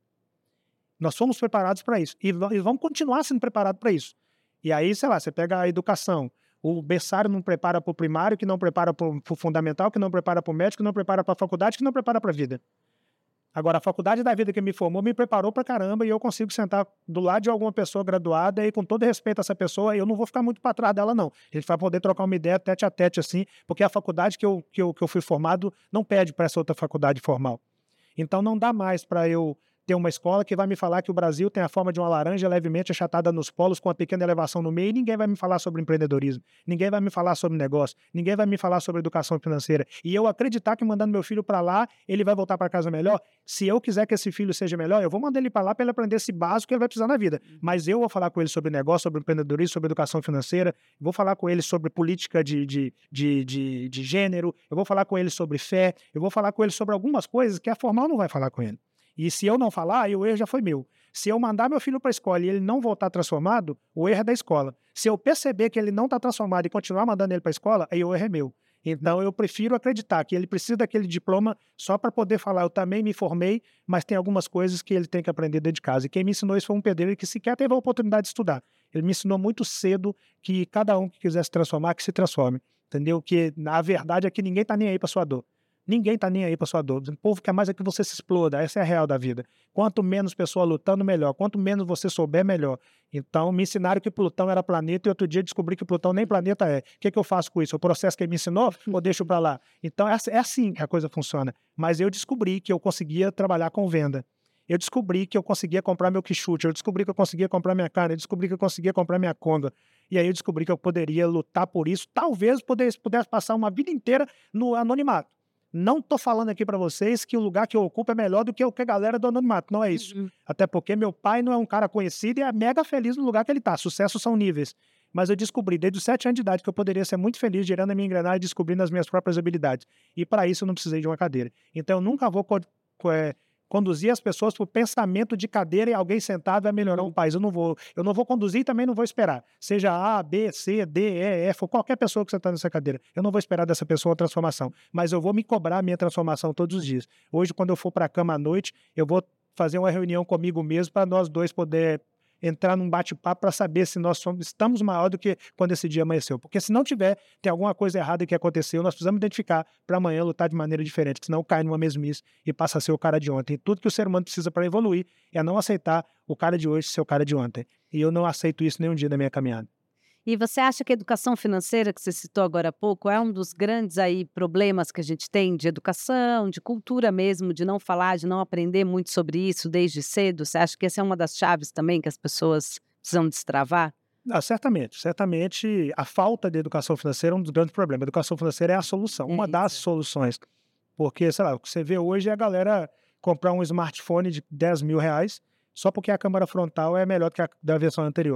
Nós fomos preparados para isso e vamos continuar sendo preparados para isso. E aí, sei lá, você pega a educação, o berçário não prepara para o primário, que não prepara para o fundamental, que não prepara para o médico, que não prepara para a faculdade, que não prepara para a vida. Agora, a faculdade da vida que me formou me preparou para caramba e eu consigo sentar do lado de alguma pessoa graduada e com todo respeito a essa pessoa, eu não vou ficar muito para trás dela, não. A gente vai poder trocar uma ideia tete a tete, assim, porque a faculdade que eu, que eu, que eu fui formado não pede para essa outra faculdade formal. Então, não dá mais para eu ter uma escola que vai me falar que o Brasil tem a forma de uma laranja levemente achatada nos polos com uma pequena elevação no meio e ninguém vai me falar sobre empreendedorismo, ninguém vai me falar sobre negócio, ninguém vai me falar sobre educação financeira. E eu acreditar que mandando meu filho para lá, ele vai voltar para casa melhor. Se eu quiser que esse filho seja melhor, eu vou mandar ele para lá para ele aprender esse básico que ele vai precisar na vida. Mas eu vou falar com ele sobre negócio, sobre empreendedorismo, sobre educação financeira, vou falar com ele sobre política de, de, de, de, de gênero, eu vou falar com ele sobre fé, eu vou falar com ele sobre algumas coisas que a formal não vai falar com ele. E se eu não falar, aí o erro já foi meu. Se eu mandar meu filho para a escola e ele não voltar transformado, o erro é da escola. Se eu perceber que ele não está transformado e continuar mandando ele para a escola, aí o erro é meu. Então eu prefiro acreditar que ele precisa daquele diploma só para poder falar, eu também me formei, mas tem algumas coisas que ele tem que aprender dentro de casa. E quem me ensinou isso foi um pedreiro que sequer teve a oportunidade de estudar. Ele me ensinou muito cedo que cada um que quiser se transformar, que se transforme. Entendeu? Que a verdade é que ninguém está nem aí para sua dor. Ninguém está nem aí para sua dor. O povo quer mais é que você se exploda. Essa é a real da vida. Quanto menos pessoa lutando, melhor. Quanto menos você souber, melhor. Então, me ensinaram que Plutão era planeta e outro dia descobri que Plutão nem planeta é. O que, que eu faço com isso? O processo que ele me ensinou ou deixo para lá? Então, é assim que a coisa funciona. Mas eu descobri que eu conseguia trabalhar com venda. Eu descobri que eu conseguia comprar meu quichute. Eu descobri que eu conseguia comprar minha carne. Eu descobri que eu conseguia comprar minha conga. E aí eu descobri que eu poderia lutar por isso. Talvez pudesse, pudesse passar uma vida inteira no anonimato. Não estou falando aqui para vocês que o lugar que eu ocupo é melhor do que o que a galera do anonimato. Não é isso. Uhum. Até porque meu pai não é um cara conhecido e é mega feliz no lugar que ele está. Sucessos são níveis. Mas eu descobri desde os sete anos de idade que eu poderia ser muito feliz girando a minha engrenagem e descobrindo as minhas próprias habilidades. E para isso eu não precisei de uma cadeira. Então eu nunca vou co co é, conduzir as pessoas para o pensamento de cadeira e alguém sentado vai melhorar um país. Eu não vou, eu não vou conduzir e também não vou esperar. Seja A, B, C, D, E, F, ou qualquer pessoa que você está nessa cadeira. Eu não vou esperar dessa pessoa uma transformação, mas eu vou me cobrar a minha transformação todos os dias. Hoje, quando eu for para a cama à noite, eu vou fazer uma reunião comigo mesmo para nós dois poder entrar num bate-papo para saber se nós somos, estamos maior do que quando esse dia amanheceu. Porque se não tiver, tem alguma coisa errada que aconteceu, nós precisamos identificar para amanhã lutar de maneira diferente, senão cai numa mesmice e passa a ser o cara de ontem. E tudo que o ser humano precisa para evoluir é não aceitar o cara de hoje ser o cara de ontem. E eu não aceito isso nenhum dia na minha caminhada. E você acha que a educação financeira, que você citou agora há pouco, é um dos grandes aí problemas que a gente tem de educação, de cultura mesmo, de não falar, de não aprender muito sobre isso desde cedo? Você acha que essa é uma das chaves também que as pessoas precisam destravar? Ah, certamente, certamente a falta de educação financeira é um dos grandes problemas. A educação financeira é a solução, uma das soluções. Porque, sei lá, o que você vê hoje é a galera comprar um smartphone de dez mil reais só porque a câmera frontal é melhor do que a da versão anterior.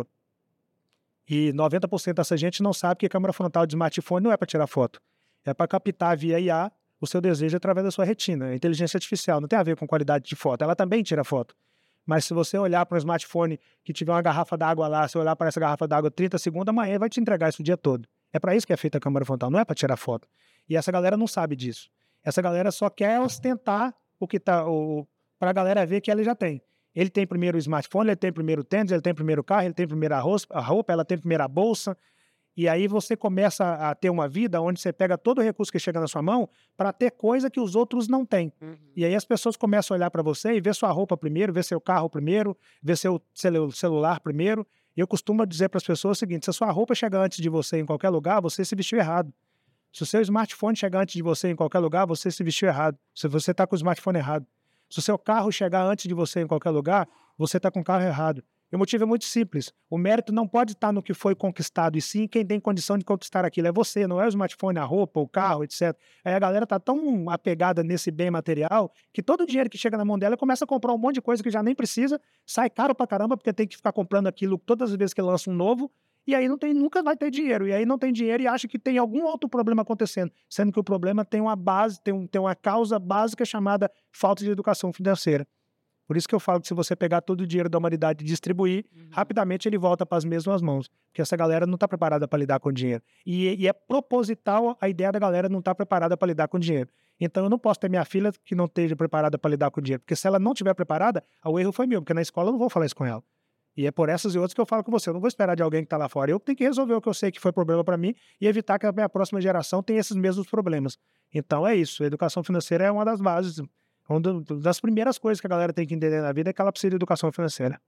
E noventa por cento dessa gente não sabe que a câmera frontal de smartphone não é para tirar foto. É para captar via I A o seu desejo através da sua retina. A inteligência artificial não tem a ver com qualidade de foto. Ela também tira foto. Mas se você olhar para um smartphone que tiver uma garrafa d'água lá, se olhar para essa garrafa d'água trinta segundos, amanhã vai te entregar isso o dia todo. É para isso que é feita a câmera frontal, não é para tirar foto. E essa galera não sabe disso. Essa galera só quer ostentar o que tá, para a galera ver que ela já tem. Ele tem primeiro o smartphone, ele tem primeiro o tênis, ele tem primeiro o carro, ele tem primeiro a roupa, ela tem primeiro a bolsa. E aí você começa a ter uma vida onde você pega todo o recurso que chega na sua mão para ter coisa que os outros não têm. Uhum. E aí as pessoas começam a olhar para você e ver sua roupa primeiro, ver seu carro primeiro, ver seu celular primeiro. E eu costumo dizer para as pessoas o seguinte: se a sua roupa chega antes de você em qualquer lugar, você se vestiu errado. Se o seu smartphone chegar antes de você em qualquer lugar, você se vestiu errado. Se você está com o smartphone errado. Se o seu carro chegar antes de você em qualquer lugar, você está com o carro errado. E o motivo é muito simples. O mérito não pode estar no que foi conquistado, e sim quem tem condição de conquistar aquilo. É você, não é o smartphone, a roupa, o carro, etcétera. Aí a galera está tão apegada nesse bem material que todo o dinheiro que chega na mão dela começa a comprar um monte de coisa que já nem precisa, sai caro pra caramba porque tem que ficar comprando aquilo todas as vezes que lança um novo, e aí não tem, nunca vai ter dinheiro. E aí não tem dinheiro e acha que tem algum outro problema acontecendo, sendo que o problema tem uma base, tem, um, tem uma causa básica chamada falta de educação financeira. Por isso que eu falo que se você pegar todo o dinheiro da humanidade e distribuir, uhum. rapidamente ele volta para as mesmas mãos. Porque essa galera não está preparada para lidar com dinheiro. E, e é proposital a ideia da galera não estar tá preparada para lidar com dinheiro. Então eu não posso ter minha filha que não esteja preparada para lidar com dinheiro. Porque se ela não estiver preparada, o erro foi meu. Porque na escola eu não vou falar isso com ela. E é por essas e outras que eu falo com você. Eu não vou esperar de alguém que está lá fora. Eu tenho que resolver o que eu sei que foi problema para mim e evitar que a minha próxima geração tenha esses mesmos problemas. Então é isso. A educação financeira é uma das bases. Uma das primeiras coisas que a galera tem que entender na vida é que ela precisa de educação financeira.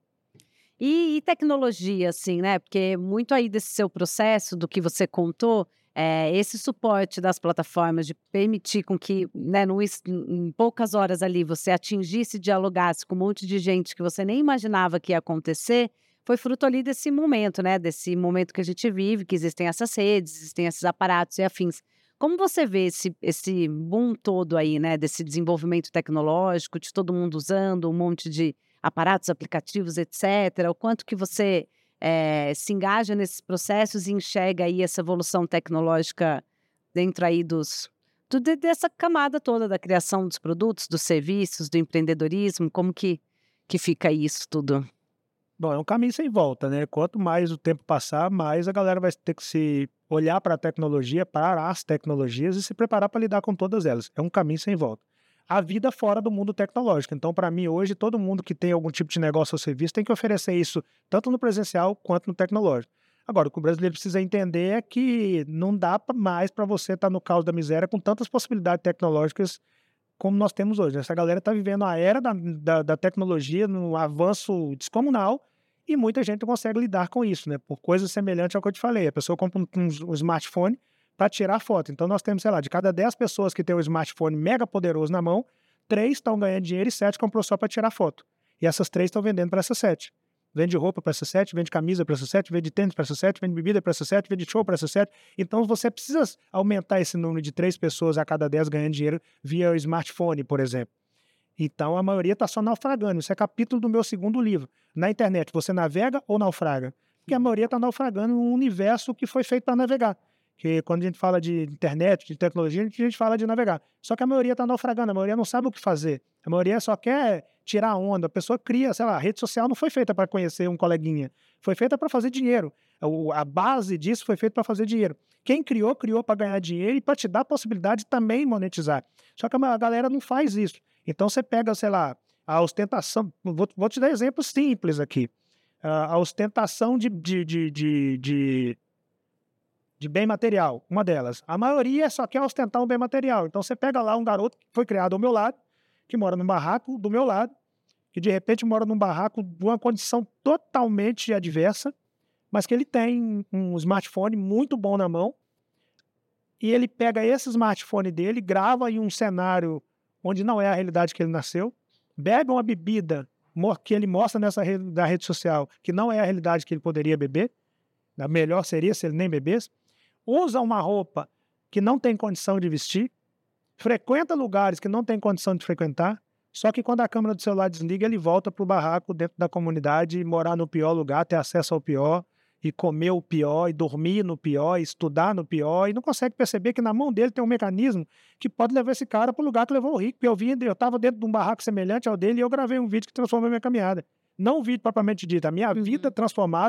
E, e tecnologia, assim, né? Porque muito aí desse seu processo, do que você contou, é, esse suporte das plataformas de permitir com que, né, no, em poucas horas ali, você atingisse e dialogasse com um monte de gente que você nem imaginava que ia acontecer, foi fruto ali desse momento, né? Desse momento que a gente vive, que existem essas redes, existem esses aparatos e afins. Como você vê esse, esse boom todo aí, né, desse desenvolvimento tecnológico, de todo mundo usando um monte de aparatos, aplicativos, etcétera? O quanto que você é, se engaja nesses processos e enxerga aí essa evolução tecnológica dentro aí dos, do, dessa camada toda da criação dos produtos, dos serviços, do empreendedorismo? Como que, que fica isso tudo? Bom, é um caminho sem volta, né? Quanto mais o tempo passar, mais a galera vai ter que se olhar para a tecnologia, para as tecnologias e se preparar para lidar com todas elas. É um caminho sem volta. A vida fora do mundo tecnológico. Então, para mim, hoje, todo mundo que tem algum tipo de negócio ou serviço tem que oferecer isso tanto no presencial quanto no tecnológico. Agora, o que o brasileiro precisa entender é que não dá mais para você estar no caos da miséria com tantas possibilidades tecnológicas como nós temos hoje. Essa galera está vivendo a era da, da, da tecnologia, no avanço descomunal, e muita gente não consegue lidar com isso, né? Por coisas semelhantes ao que eu te falei. A pessoa compra um, um, um smartphone para tirar foto. Então nós temos, sei lá, de cada dez pessoas que têm um smartphone mega poderoso na mão, três estão ganhando dinheiro e sete comprou só para tirar foto. E essas três estão vendendo para essas sete. Vende roupa para essas sete, vende camisa para essas sete, vende tênis para essas sete, vende bebida para essas sete, vende show para essas sete. Então você precisa aumentar esse número de três pessoas a cada dez ganhando dinheiro via o smartphone, por exemplo. Então a maioria está só naufragando. Isso é capítulo do meu segundo livro. Na internet, você navega ou naufraga? Porque a maioria está naufragando num universo que foi feito para navegar. Que quando a gente fala de internet, de tecnologia, a gente fala de navegar. Só que a maioria está naufragando, a maioria não sabe o que fazer. A maioria só quer tirar onda. A pessoa cria, sei lá, a rede social não foi feita para conhecer um coleguinha. Foi feita para fazer dinheiro. A base disso foi feita para fazer dinheiro. Quem criou, criou para ganhar dinheiro e para te dar a possibilidade de também monetizar. Só que a galera não faz isso. Então você pega, sei lá, a ostentação, vou, vou te dar exemplos simples aqui. A ostentação de, de, de, de, de, de bem material, uma delas. A maioria só quer ostentar um bem material. Então você pega lá um garoto que foi criado ao meu lado, que mora num barraco do meu lado, que de repente mora num barraco de uma condição totalmente adversa, mas que ele tem um smartphone muito bom na mão, e ele pega esse smartphone dele, grava em um cenário onde não é a realidade que ele nasceu, bebe uma bebida que ele mostra nessa rede, da rede social, que não é a realidade que ele poderia beber, a melhor seria se ele nem bebesse, usa uma roupa que não tem condição de vestir, frequenta lugares que não tem condição de frequentar, só que quando a câmera do celular desliga, ele volta para o barraco dentro da comunidade, morar no pior lugar, ter acesso ao pior, e comer o pior, e dormir no pior, e estudar no pior, e não consegue perceber que na mão dele tem um mecanismo que pode levar esse cara para o lugar que levou o rico. Eu vi, eu estava dentro de um barraco semelhante ao dele e eu gravei um vídeo que transformou a minha caminhada. Não um vídeo propriamente dito, a minha uhum. vida transformada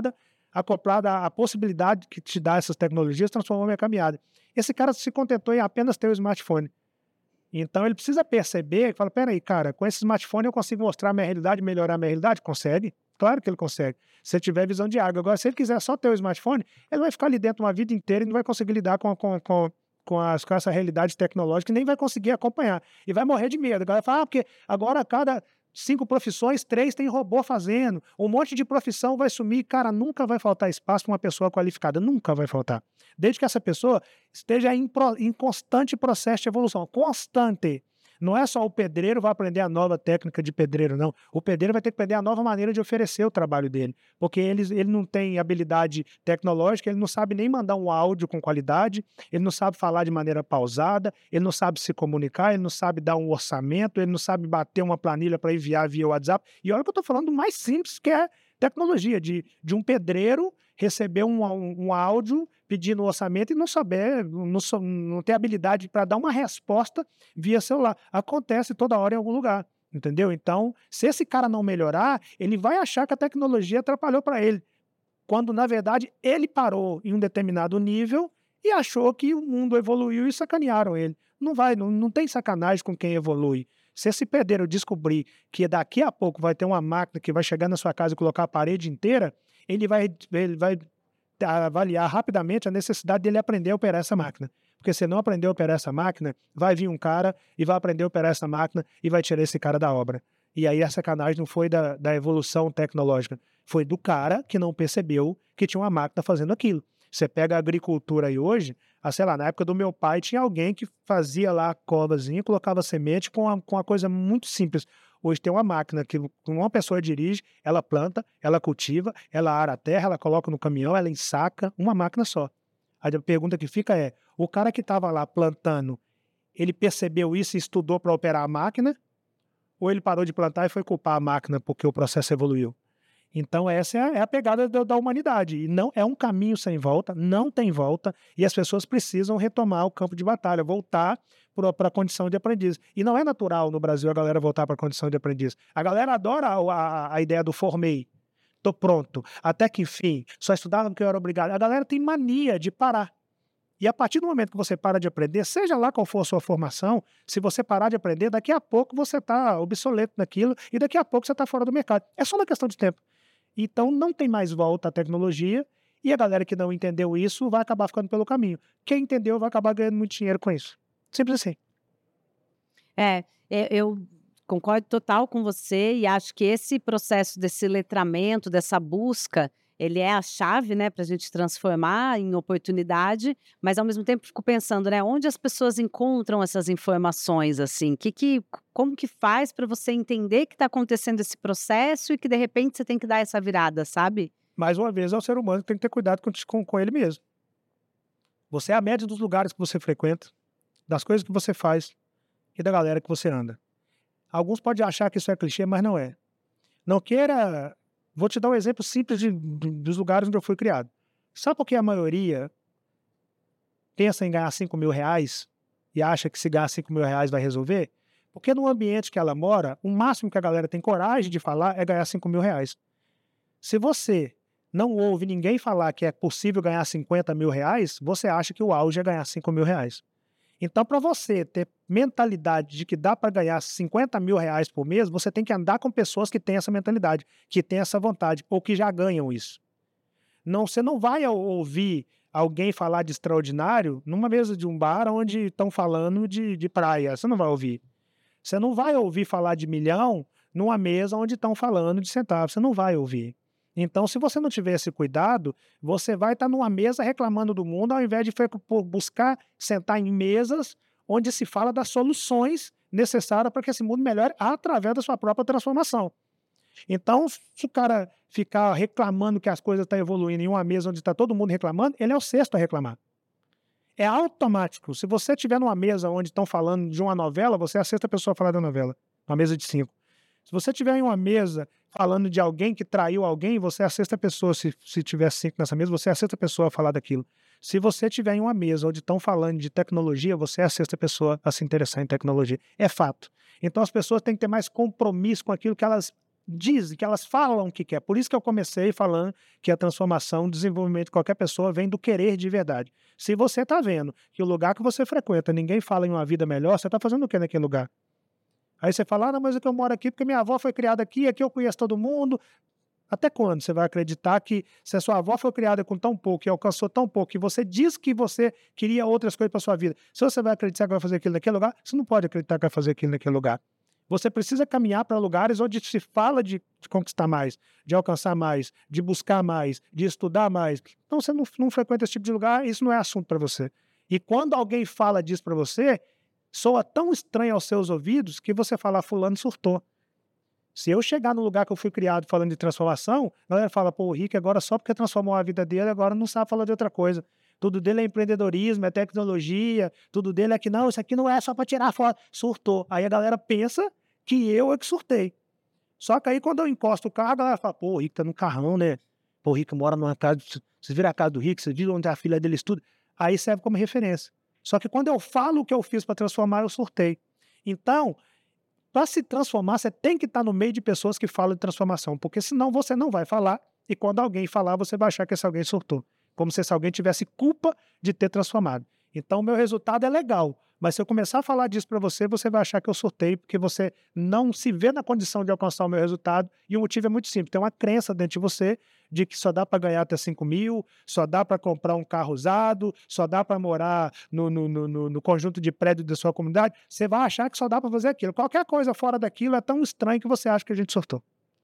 acoplada à, à possibilidade que te dá essas tecnologias, transformou a minha caminhada. Esse cara se contentou em apenas ter o smartphone. Então ele precisa perceber, fala, peraí, cara, com esse smartphone eu consigo mostrar a minha realidade, melhorar a minha realidade? Consegue? Claro que ele consegue. Se ele tiver visão de água. Agora, se ele quiser só ter o smartphone, ele vai ficar ali dentro uma vida inteira e não vai conseguir lidar com, com, com, com, as, com essa realidade tecnológica e nem vai conseguir acompanhar. E vai morrer de medo. A galera fala, ah, porque agora cada cinco profissões, três tem robô fazendo. Um monte de profissão vai sumir. Cara, nunca vai faltar espaço para uma pessoa qualificada. Nunca vai faltar. Desde que essa pessoa esteja em, pro, em constante processo de evolução. Constante. Não é só o pedreiro vai aprender a nova técnica de pedreiro, não. O pedreiro vai ter que aprender a nova maneira de oferecer o trabalho dele. Porque ele, ele não tem habilidade tecnológica, ele não sabe nem mandar um áudio com qualidade, ele não sabe falar de maneira pausada, ele não sabe se comunicar, ele não sabe dar um orçamento, ele não sabe bater uma planilha para enviar via WhatsApp. E olha que eu estou falando do mais simples, que é tecnologia, de, de um pedreiro receber um, um, um áudio pedindo um orçamento e não saber, não, não ter habilidade para dar uma resposta via celular. Acontece toda hora em algum lugar, entendeu? Então, se esse cara não melhorar, ele vai achar que a tecnologia atrapalhou para ele, quando, na verdade, ele parou em um determinado nível e achou que o mundo evoluiu e sacanearam ele. Não vai, não, não tem sacanagem com quem evolui. Se esse pedreiro descobrir que daqui a pouco vai ter uma máquina que vai chegar na sua casa e colocar a parede inteira, ele vai, ele vai avaliar rapidamente a necessidade dele aprender a operar essa máquina. Porque se não aprender a operar essa máquina, vai vir um cara e vai aprender a operar essa máquina e vai tirar esse cara da obra. E aí a sacanagem não foi da, da evolução tecnológica, foi do cara que não percebeu que tinha uma máquina fazendo aquilo. Você pega a agricultura aí hoje, ah, sei lá, na época do meu pai tinha alguém que fazia lá a covazinha, colocava semente com uma, com uma coisa muito simples. Hoje tem uma máquina que uma pessoa dirige, ela planta, ela cultiva, ela ara a terra, ela coloca no caminhão, ela ensaca, uma máquina só. A pergunta que fica é, o cara que estava lá plantando, ele percebeu isso e estudou para operar a máquina? Ou ele parou de plantar e foi culpar a máquina porque o processo evoluiu? Então essa é a, é a pegada da, da humanidade. E não é um caminho sem volta, não tem volta, e as pessoas precisam retomar o campo de batalha, voltar para a condição de aprendiz. E não é natural no Brasil a galera voltar para a condição de aprendiz. A galera adora a, a, a ideia do formei. Tô pronto, até que enfim, só estudava porque eu era obrigado. A galera tem mania de parar. E a partir do momento que você para de aprender, seja lá qual for a sua formação, se você parar de aprender, daqui a pouco você está obsoleto naquilo e daqui a pouco você está fora do mercado. É só uma questão de tempo. Então não tem mais volta à tecnologia e a galera que não entendeu isso vai acabar ficando pelo caminho. Quem entendeu vai acabar ganhando muito dinheiro com isso. Simples assim. É, eu concordo total com você e acho que esse processo desse letramento, dessa busca, ele é a chave, né, para a gente transformar em oportunidade, mas ao mesmo tempo fico pensando, né, onde as pessoas encontram essas informações, assim, que, que, como que faz para você entender que está acontecendo esse processo e que de repente você tem que dar essa virada, sabe? Mais uma vez, é o ser humano que tem que ter cuidado com, com, com ele mesmo. Você é a média dos lugares que você frequenta, das coisas que você faz e da galera que você anda. Alguns podem achar que isso é clichê, mas não é. Não queira... Vou te dar um exemplo simples de, de, dos lugares onde eu fui criado. Sabe por que a maioria pensa em ganhar cinco mil reais e acha que se ganhar cinco mil reais vai resolver? Porque no ambiente que ela mora, o máximo que a galera tem coragem de falar é ganhar cinco mil reais. Se você não ouve ninguém falar que é possível ganhar cinquenta mil reais, você acha que o auge é ganhar cinco mil reais. Então, para você ter mentalidade de que dá para ganhar cinquenta mil reais por mês, você tem que andar com pessoas que têm essa mentalidade, que têm essa vontade, ou que já ganham isso. Não, você não vai ouvir alguém falar de extraordinário numa mesa de um bar onde estão falando de, de praia. Você não vai ouvir. Você não vai ouvir falar de milhão numa mesa onde estão falando de centavos. Você não vai ouvir. Então, se você não tiver esse cuidado, você vai estar numa mesa reclamando do mundo, ao invés de buscar sentar em mesas onde se fala das soluções necessárias para que esse mundo melhore através da sua própria transformação. Então, se o cara ficar reclamando que as coisas estão evoluindo em uma mesa onde está todo mundo reclamando, ele é o sexto a reclamar. É automático. Se você estiver numa mesa onde estão falando de uma novela, você é a sexta pessoa a falar da novela. Uma mesa de cinco. Se você estiver em uma mesa falando de alguém que traiu alguém, você é a sexta pessoa, se, se tiver cinco nessa mesa, você é a sexta pessoa a falar daquilo. Se você estiver em uma mesa onde estão falando de tecnologia, você é a sexta pessoa a se interessar em tecnologia. É fato. Então as pessoas têm que ter mais compromisso com aquilo que elas dizem, que elas falam o que quer. Por isso que eu comecei falando que a transformação, o desenvolvimento de qualquer pessoa vem do querer de verdade. Se você está vendo que o lugar que você frequenta, ninguém fala em uma vida melhor, você está fazendo o que naquele lugar? Aí você fala, ah, não, mas é que eu moro aqui porque minha avó foi criada aqui, aqui eu conheço todo mundo. Até quando você vai acreditar que se a sua avó foi criada com tão pouco e alcançou tão pouco, e você diz que você queria outras coisas para sua vida, se você vai acreditar que vai fazer aquilo naquele lugar, você não pode acreditar que vai fazer aquilo naquele lugar. Você precisa caminhar para lugares onde se fala de, de conquistar mais, de alcançar mais, de buscar mais, de estudar mais. Então você não, não frequenta esse tipo de lugar, isso não é assunto para você. E quando alguém fala disso para você, soa tão estranho aos seus ouvidos que você fala, ah, fulano surtou. Se eu chegar no lugar que eu fui criado falando de transformação, a galera fala, pô, o Rick agora só porque transformou a vida dele, agora não sabe falar de outra coisa. Tudo dele é empreendedorismo, é tecnologia, tudo dele é que não, isso aqui não é só para tirar foto. Surtou. Aí a galera pensa que eu é que surtei. Só que aí quando eu encosto o carro, a galera fala, pô, o Rick tá num carrão, né? Pô, o Rick mora numa casa, vocês viram a casa do Rick, vocês viram onde a filha dele estuda? Aí serve como referência. Só que quando eu falo o que eu fiz para transformar, eu surtei. Então, para se transformar, você tem que estar no meio de pessoas que falam de transformação, porque senão você não vai falar, e quando alguém falar, você vai achar que esse alguém surtou. Como se esse alguém tivesse culpa de ter transformado. Então, o meu resultado é legal, mas se eu começar a falar disso para você, você vai achar que eu surtei, porque você não se vê na condição de alcançar o meu resultado, e o motivo é muito simples, tem uma crença dentro de você de que só dá para ganhar até cinco mil, só dá para comprar um carro usado, só dá para morar no, no, no, no conjunto de prédios da sua comunidade, você vai achar que só dá para fazer aquilo. Qualquer coisa fora daquilo é tão estranho que você acha que a gente surtou.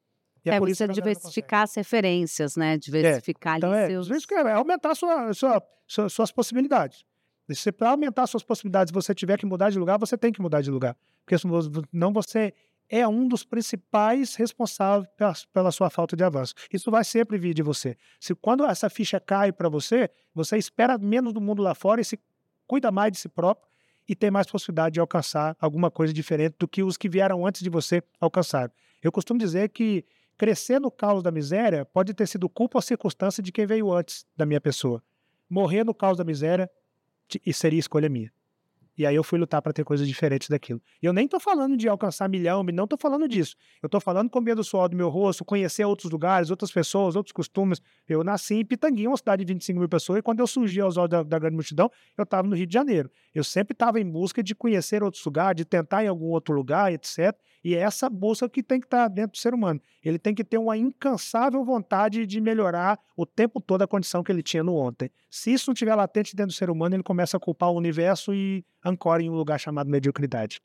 E é, é por isso que diversificar as referências, né? Diversificar é. Então, ali é, seus... é aumentar sua, sua, sua, suas possibilidades. Se para aumentar suas possibilidades você tiver que mudar de lugar, você tem que mudar de lugar. Porque senão você é um dos principais responsáveis pela, pela sua falta de avanço. Isso vai sempre vir de você. Se quando essa ficha cai para você, você espera menos do mundo lá fora e se cuida mais de si próprio e tem mais possibilidade de alcançar alguma coisa diferente do que os que vieram antes de você alcançaram. Eu costumo dizer que crescer no caos da miséria pode ter sido culpa ou circunstância de quem veio antes da minha pessoa. Morrer no caos da miséria e seria escolha minha. E aí eu fui lutar para ter coisas diferentes daquilo. E eu nem tô falando de alcançar milhão, não tô falando disso. Eu tô falando com medo do suor do meu rosto, conhecer outros lugares, outras pessoas, outros costumes. Eu nasci em Pitanguinha, uma cidade de vinte e cinco mil pessoas, e quando eu surgi aos olhos da, da grande multidão, eu estava no Rio de Janeiro. Eu sempre estava em busca de conhecer outros lugares, de tentar em algum outro lugar, etcétera. E é essa busca que tem que estar dentro do ser humano. Ele tem que ter uma incansável vontade de melhorar o tempo todo a condição que ele tinha no ontem. Se isso não estiver latente dentro do ser humano, ele começa a culpar o universo e ancora em um lugar chamado mediocridade.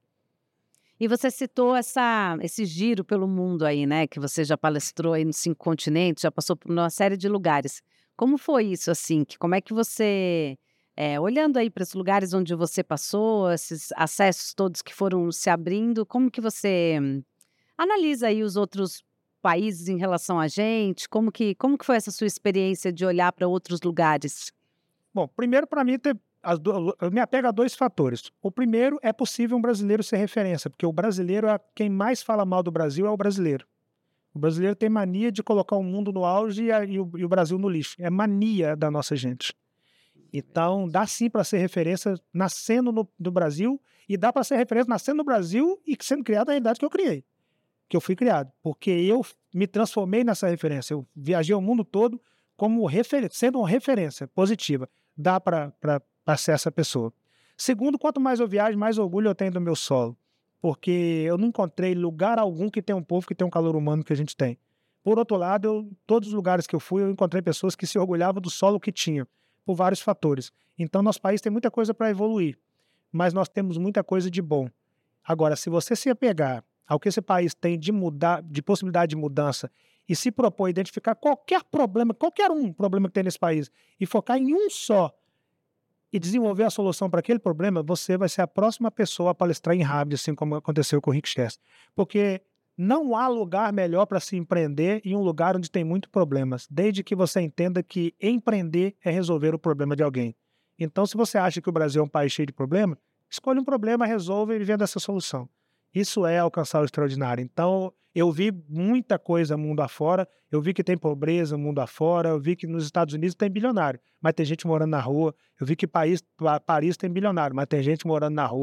E você citou essa, esse giro pelo mundo aí, né? Que você já palestrou aí nos cinco continentes, já passou por uma série de lugares. Como foi isso, assim? Que, como é que você, é, olhando aí para os lugares onde você passou, esses acessos todos que foram se abrindo, como que você hum, analisa aí os outros países em relação a gente? Como que, como que foi essa sua experiência de olhar para outros lugares? Bom, primeiro para mim ter As do, eu me apego a dois fatores. O primeiro, é possível um brasileiro ser referência, porque o brasileiro, é quem mais fala mal do Brasil é o brasileiro. O brasileiro tem mania de colocar o mundo no auge e, a, e, o, e o Brasil no lixo. É mania da nossa gente. Então, dá sim para ser referência nascendo no, no Brasil, e dá para ser referência nascendo no Brasil e sendo criado na realidade que eu criei, que eu fui criado. Porque eu me transformei nessa referência. Eu viajei o mundo todo como refer, sendo uma referência positiva. Dá para para ser essa pessoa. Segundo, quanto mais eu viajo, mais orgulho eu tenho do meu solo, porque eu não encontrei lugar algum que tenha um povo que tenha um calor humano que a gente tem. Por outro lado, eu, todos os lugares que eu fui, eu encontrei pessoas que se orgulhavam do solo que tinham, por vários fatores. Então, nosso país tem muita coisa para evoluir, mas nós temos muita coisa de bom. Agora, se você se apegar ao que esse país tem de mudar, de possibilidade de mudança, e se propor identificar qualquer problema, qualquer um problema que tem nesse país, e focar em um só, e desenvolver a solução para aquele problema, você vai ser a próxima pessoa a palestrar em Harvard, assim como aconteceu com o Rick Chester. Porque não há lugar melhor para se empreender em um lugar onde tem muitos problemas, desde que você entenda que empreender é resolver o problema de alguém. Então, se você acha que o Brasil é um país cheio de problemas, escolha um problema, resolva e venda essa solução. Isso é alcançar o extraordinário. Então, eu vi muita coisa mundo afora, eu vi que tem pobreza mundo afora, eu vi que nos Estados Unidos tem bilionário, mas tem gente morando na rua, eu vi que Paris, Paris tem bilionário, mas tem gente morando na rua,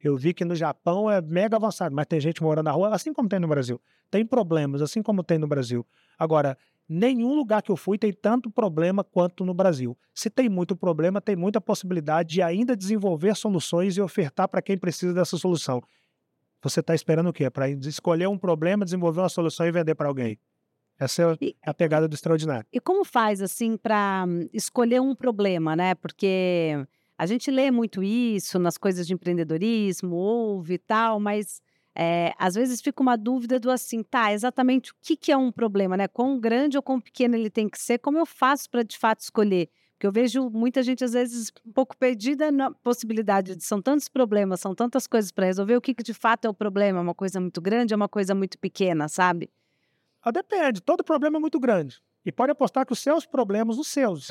Eu vi que no Japão é mega avançado, mas tem gente morando na rua, assim como tem no Brasil. Tem problemas, assim como tem no Brasil. Agora, nenhum lugar que eu fui tem tanto problema quanto no Brasil. Se tem muito problema, tem muita possibilidade de ainda desenvolver soluções e ofertar para quem precisa dessa solução. Você está esperando o quê? Para escolher um problema, desenvolver uma solução e vender para alguém. Essa é E a pegada do extraordinário. e como faz, assim, para escolher um problema, né, porque a gente lê muito isso nas coisas de empreendedorismo, ouve e tal, mas, eh, às vezes fica uma dúvida do assim: "Tá, exatamente o que que é um problema, né, quão grande ou quão pequeno ele tem que ser, como eu faço para de fato escolher?" Porque eu vejo muita gente, às vezes, um pouco perdida na possibilidade de são tantos problemas, são tantas coisas para resolver, o que que de fato é o problema? É uma coisa muito grande, é uma coisa muito pequena, sabe? Ah, depende, todo problema é muito grande. E pode apostar que os seus problemas, os seus,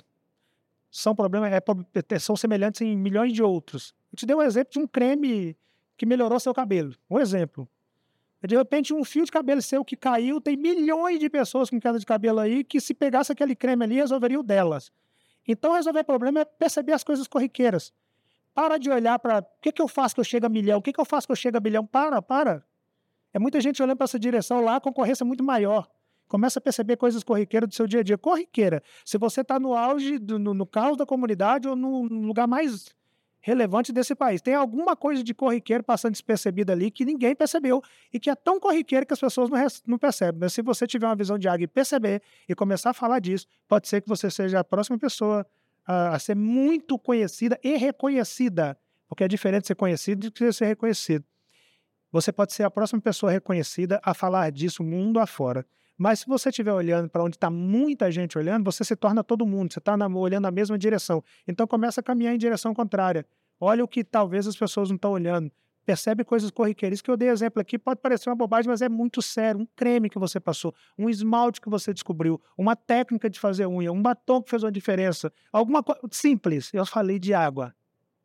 são problemas, é, prob- é, são semelhantes em milhões de outros. Eu te dei um exemplo de um creme que melhorou seu cabelo. Um exemplo. De repente, um fio de cabelo seu que caiu, tem milhões de pessoas com queda de cabelo aí que, se pegasse aquele creme ali, resolveria o delas. Então, resolver problema é perceber as coisas corriqueiras. Para de olhar para o que, que eu faço que eu chego a milhão, o que, que eu faço que eu chego a bilhão. Para, para. É muita gente olhando para essa direção lá, a concorrência é muito maior. Começa a perceber coisas corriqueiras do seu dia a dia. Corriqueira. Se você está no auge, do, no, no caos da comunidade ou no, no lugar mais relevante desse país, tem alguma coisa de corriqueiro passando despercebida ali que ninguém percebeu e que é tão corriqueiro que as pessoas não, res- não percebem. Mas se você tiver uma visão de águia e perceber e começar a falar disso, pode ser que você seja a próxima pessoa a, a ser muito conhecida e reconhecida. Porque é diferente ser conhecido de ser reconhecido. Você pode ser a próxima pessoa reconhecida a falar disso mundo afora. Mas se você estiver olhando para onde está muita gente olhando, você se torna todo mundo, você está olhando na mesma direção. Então começa a caminhar em direção contrária. Olha o que talvez as pessoas não estão olhando. Percebe coisas corriqueiras. Isso que eu dei exemplo aqui pode parecer uma bobagem, mas é muito sério. Um creme que você passou, um esmalte que você descobriu, uma técnica de fazer unha, um batom que fez uma diferença. Alguma coisa simples. Eu falei de água.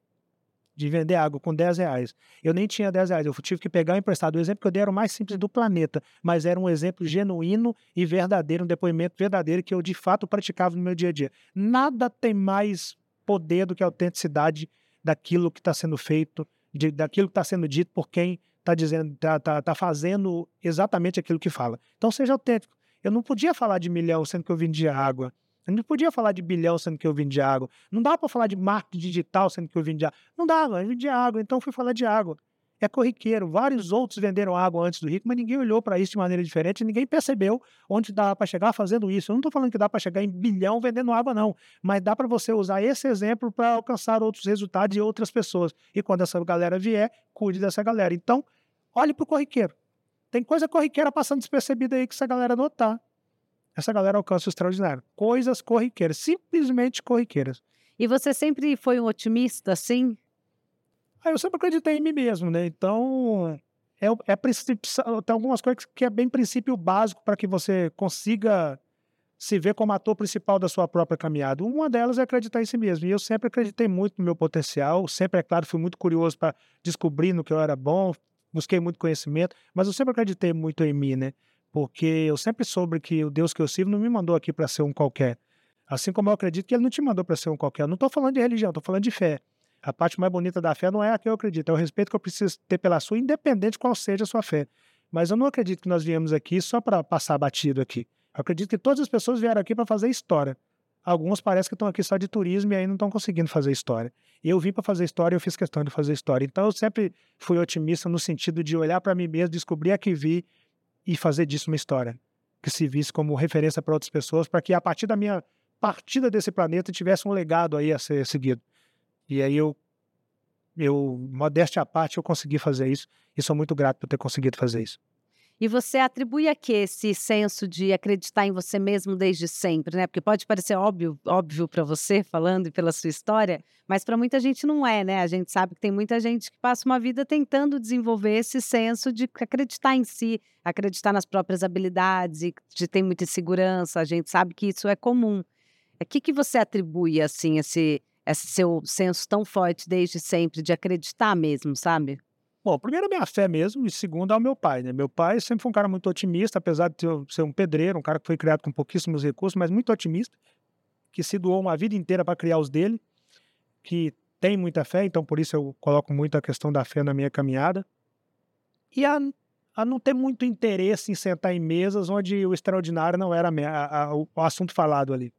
De vender água com dez reais. Eu nem tinha dez reais, eu tive que pegar emprestado. O exemplo que eu dei era o mais simples do planeta, mas era um exemplo genuíno e verdadeiro, um depoimento verdadeiro que eu de fato praticava no meu dia a dia. Nada tem mais poder do que a autenticidade daquilo que está sendo feito, de, daquilo que está sendo dito por quem está dizendo, está tá, tá fazendo exatamente aquilo que fala. Então seja autêntico. Eu não podia falar de milhão sendo que eu vendia água. Eu não podia falar de bilhão sendo que eu vendia água. Não dá para falar de marketing digital sendo que eu vendia água. Não dava, eu vendia água, então fui falar de água. É corriqueiro. Vários outros venderam água antes do rico, mas ninguém olhou para isso de maneira diferente, ninguém percebeu onde dá para chegar fazendo isso. Eu não estou falando que dá para chegar em bilhão vendendo água, não. Mas dá para você usar esse exemplo para alcançar outros resultados e outras pessoas. E quando essa galera vier, cuide dessa galera. Então, olhe para o corriqueiro. Tem coisa corriqueira passando despercebida aí que essa galera notar. Essa galera alcança o extraordinário. Coisas corriqueiras, simplesmente corriqueiras. E você sempre foi um otimista, assim? Aí eu sempre acreditei em mim mesmo, né? Então, é, o- é princípio, tem algumas coisas que é bem princípio básico para que você consiga se ver como ator principal da sua própria caminhada. Uma delas é acreditar em si mesmo. E eu sempre acreditei muito no meu potencial, sempre, é claro, fui muito curioso para descobrir no que eu era bom, busquei muito conhecimento, mas eu sempre acreditei muito em mim, né? Porque eu sempre soube que o Deus que eu sirvo não me mandou aqui para ser um qualquer. Assim como eu acredito que ele não te mandou para ser um qualquer. Eu não estou falando de religião, estou falando de fé. A parte mais bonita da fé não é a que eu acredito, é o respeito que eu preciso ter pela sua, independente de qual seja a sua fé. Mas eu não acredito que nós viemos aqui só para passar batido aqui. Eu acredito que todas as pessoas vieram aqui para fazer história. Alguns parecem que estão aqui só de turismo e aí não estão conseguindo fazer história. Eu vim para fazer história e eu fiz questão de fazer história. Então eu sempre fui otimista no sentido de olhar para mim mesmo, descobrir a que vi e fazer disso uma história. Que se visse como referência para outras pessoas, para que a partir da minha partida desse planeta tivesse um legado aí a ser seguido. E aí eu, eu modéstia à parte, eu consegui fazer isso e sou muito grato por ter conseguido fazer isso. E você atribui a quê esse senso de acreditar em você mesmo desde sempre, né? Porque pode parecer óbvio, óbvio para você falando e pela sua história, mas para muita gente não é, né? A gente sabe que tem muita gente que passa uma vida tentando desenvolver esse senso de acreditar em si, acreditar nas próprias habilidades e de ter muita insegurança. A gente sabe que isso é comum. O que que você atribui assim esse esse seu senso tão forte desde sempre de acreditar mesmo, sabe? Bom, primeiro a minha fé mesmo, e segundo ao meu pai, né? Meu pai sempre foi um cara muito otimista, apesar de eu ser um pedreiro, um cara que foi criado com pouquíssimos recursos, mas muito otimista, que se doou uma vida inteira para criar os dele, que tem muita fé, então por isso eu coloco muito a questão da fé na minha caminhada. E a, a não ter muito interesse em sentar em mesas onde o extraordinário não era a, a, o assunto falado ali.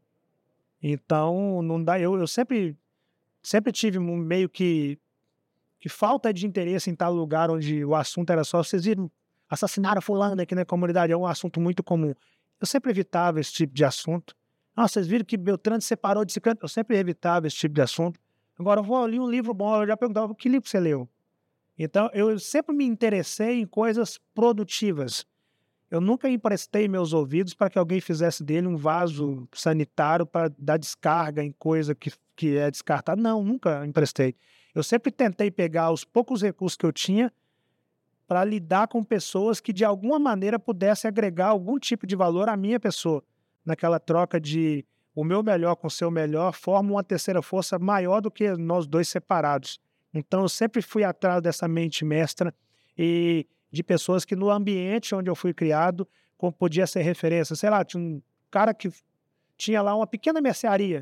Então, não dá, eu, eu sempre, sempre tive meio que, que falta de interesse em tal lugar onde o assunto era só, vocês viram, assassinaram fulano aqui na comunidade, é um assunto muito comum. Eu sempre evitava esse tipo de assunto. Nossa, vocês viram que Beltrano separou de Ciclano? Eu sempre evitava esse tipo de assunto. Agora, eu vou ler um livro bom, eu já perguntava, que livro você leu? Então, eu sempre me interessei em coisas produtivas. Eu nunca emprestei meus ouvidos para que alguém fizesse dele um vaso sanitário para dar descarga em coisa que, que é descartada. Não, nunca emprestei. Eu sempre tentei pegar os poucos recursos que eu tinha para lidar com pessoas que, de alguma maneira, pudessem agregar algum tipo de valor à minha pessoa. Naquela troca de o meu melhor com o seu melhor, forma uma terceira força maior do que nós dois separados. Então, eu sempre fui atrás dessa mente mestra e de pessoas que no ambiente onde eu fui criado podia ser referência. Sei lá, tinha um cara que tinha lá uma pequena mercearia.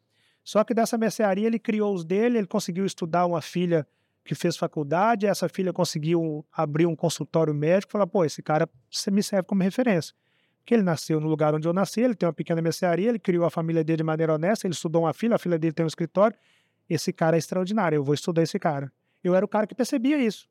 Só que dessa mercearia ele criou os dele, ele conseguiu estudar uma filha que fez faculdade, essa filha conseguiu abrir um consultório médico, falou, pô, esse cara me serve como referência. Porque ele nasceu no lugar onde eu nasci, ele tem uma pequena mercearia, ele criou a família dele de maneira honesta, ele estudou uma filha, a filha dele tem um escritório, esse cara é extraordinário, eu vou estudar esse cara. Eu era o cara que percebia isso.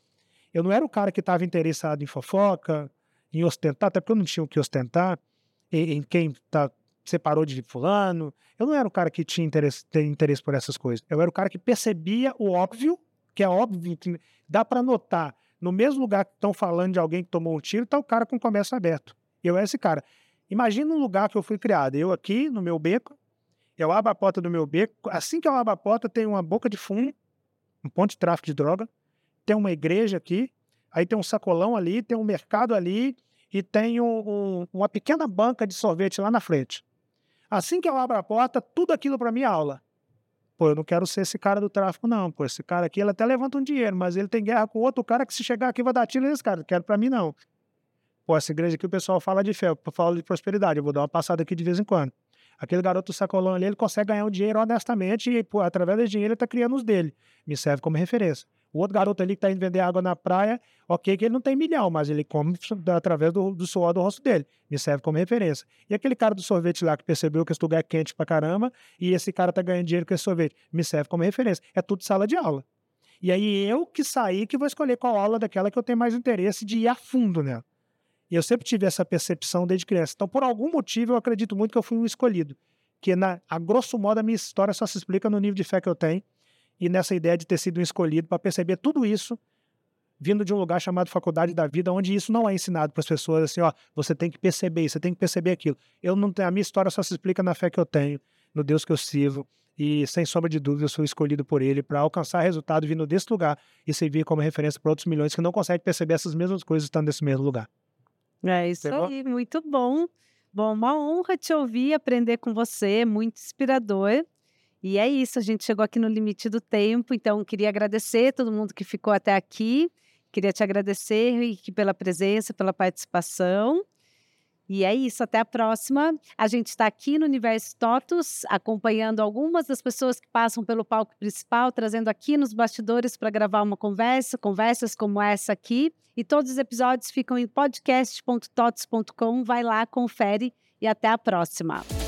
Eu não era o cara que estava interessado em fofoca, em ostentar, até porque eu não tinha o que ostentar, em, em quem tá, separou de fulano. Eu não era o cara que tinha interesse, interesse por essas coisas. Eu era o cara que percebia o óbvio, que é óbvio, que dá para notar. No mesmo lugar que estão falando de alguém que tomou um tiro, está o cara com o comércio aberto. Eu era esse cara. Imagina um lugar que eu fui criado. Eu aqui, no meu beco, eu abro a porta do meu beco. Assim que eu abro a porta, tem uma boca de fumo, um ponto de tráfico de droga, tem uma igreja aqui, aí tem um sacolão ali, tem um mercado ali e tem um, um, uma pequena banca de sorvete lá na frente. Assim que eu abro a porta, tudo aquilo para mim é aula. Pô, eu não quero ser esse cara do tráfico, não. Pô, esse cara aqui, ele até levanta um dinheiro, mas ele tem guerra com outro cara que se chegar aqui vai dar tiro nesse cara. Não quero para mim, não. Pô, essa igreja aqui o pessoal fala de fé, fala de prosperidade. Eu vou dar uma passada aqui de vez em quando. Aquele garoto do sacolão ali, ele consegue ganhar um dinheiro honestamente e, pô, através desse dinheiro ele tá criando os dele. Me serve como referência. O outro garoto ali que tá indo vender água na praia, ok que ele não tem milhão, mas ele come através do, do suor do rosto dele. Me serve como referência. E aquele cara do sorvete lá que percebeu que esse lugar é quente pra caramba e esse cara tá ganhando dinheiro com esse sorvete. Me serve como referência. É tudo sala de aula. E aí eu que saí que vou escolher qual aula daquela que eu tenho mais interesse de ir a fundo nela. E eu sempre tive essa percepção desde criança. Então, por algum motivo, eu acredito muito que eu fui um escolhido. Que, na, a grosso modo, a minha história só se explica no nível de fé que eu tenho e nessa ideia de ter sido um escolhido para perceber tudo isso vindo de um lugar chamado Faculdade da Vida, onde isso não é ensinado para as pessoas, assim, ó, você tem que perceber isso, você tem que perceber aquilo. Eu não tenho, a minha história só se explica na fé que eu tenho, no Deus que eu sirvo, e sem sombra de dúvida eu sou escolhido por Ele para alcançar resultado vindo desse lugar e servir como referência para outros milhões que não conseguem perceber essas mesmas coisas estando nesse mesmo lugar. É isso Pegou? aí, muito bom. Bom, uma honra te ouvir, aprender com você, muito inspirador. E é isso, a gente chegou aqui no limite do tempo, então queria agradecer todo mundo que ficou até aqui. Queria te agradecer, Rick, pela presença, pela participação. E é isso, até a próxima. A gente está aqui no Universo TOTUS, acompanhando algumas das pessoas que passam pelo palco principal, trazendo aqui nos bastidores para gravar uma conversa, conversas como essa aqui. E todos os episódios ficam em podcast ponto totus ponto com. Vai lá, confere e até a próxima.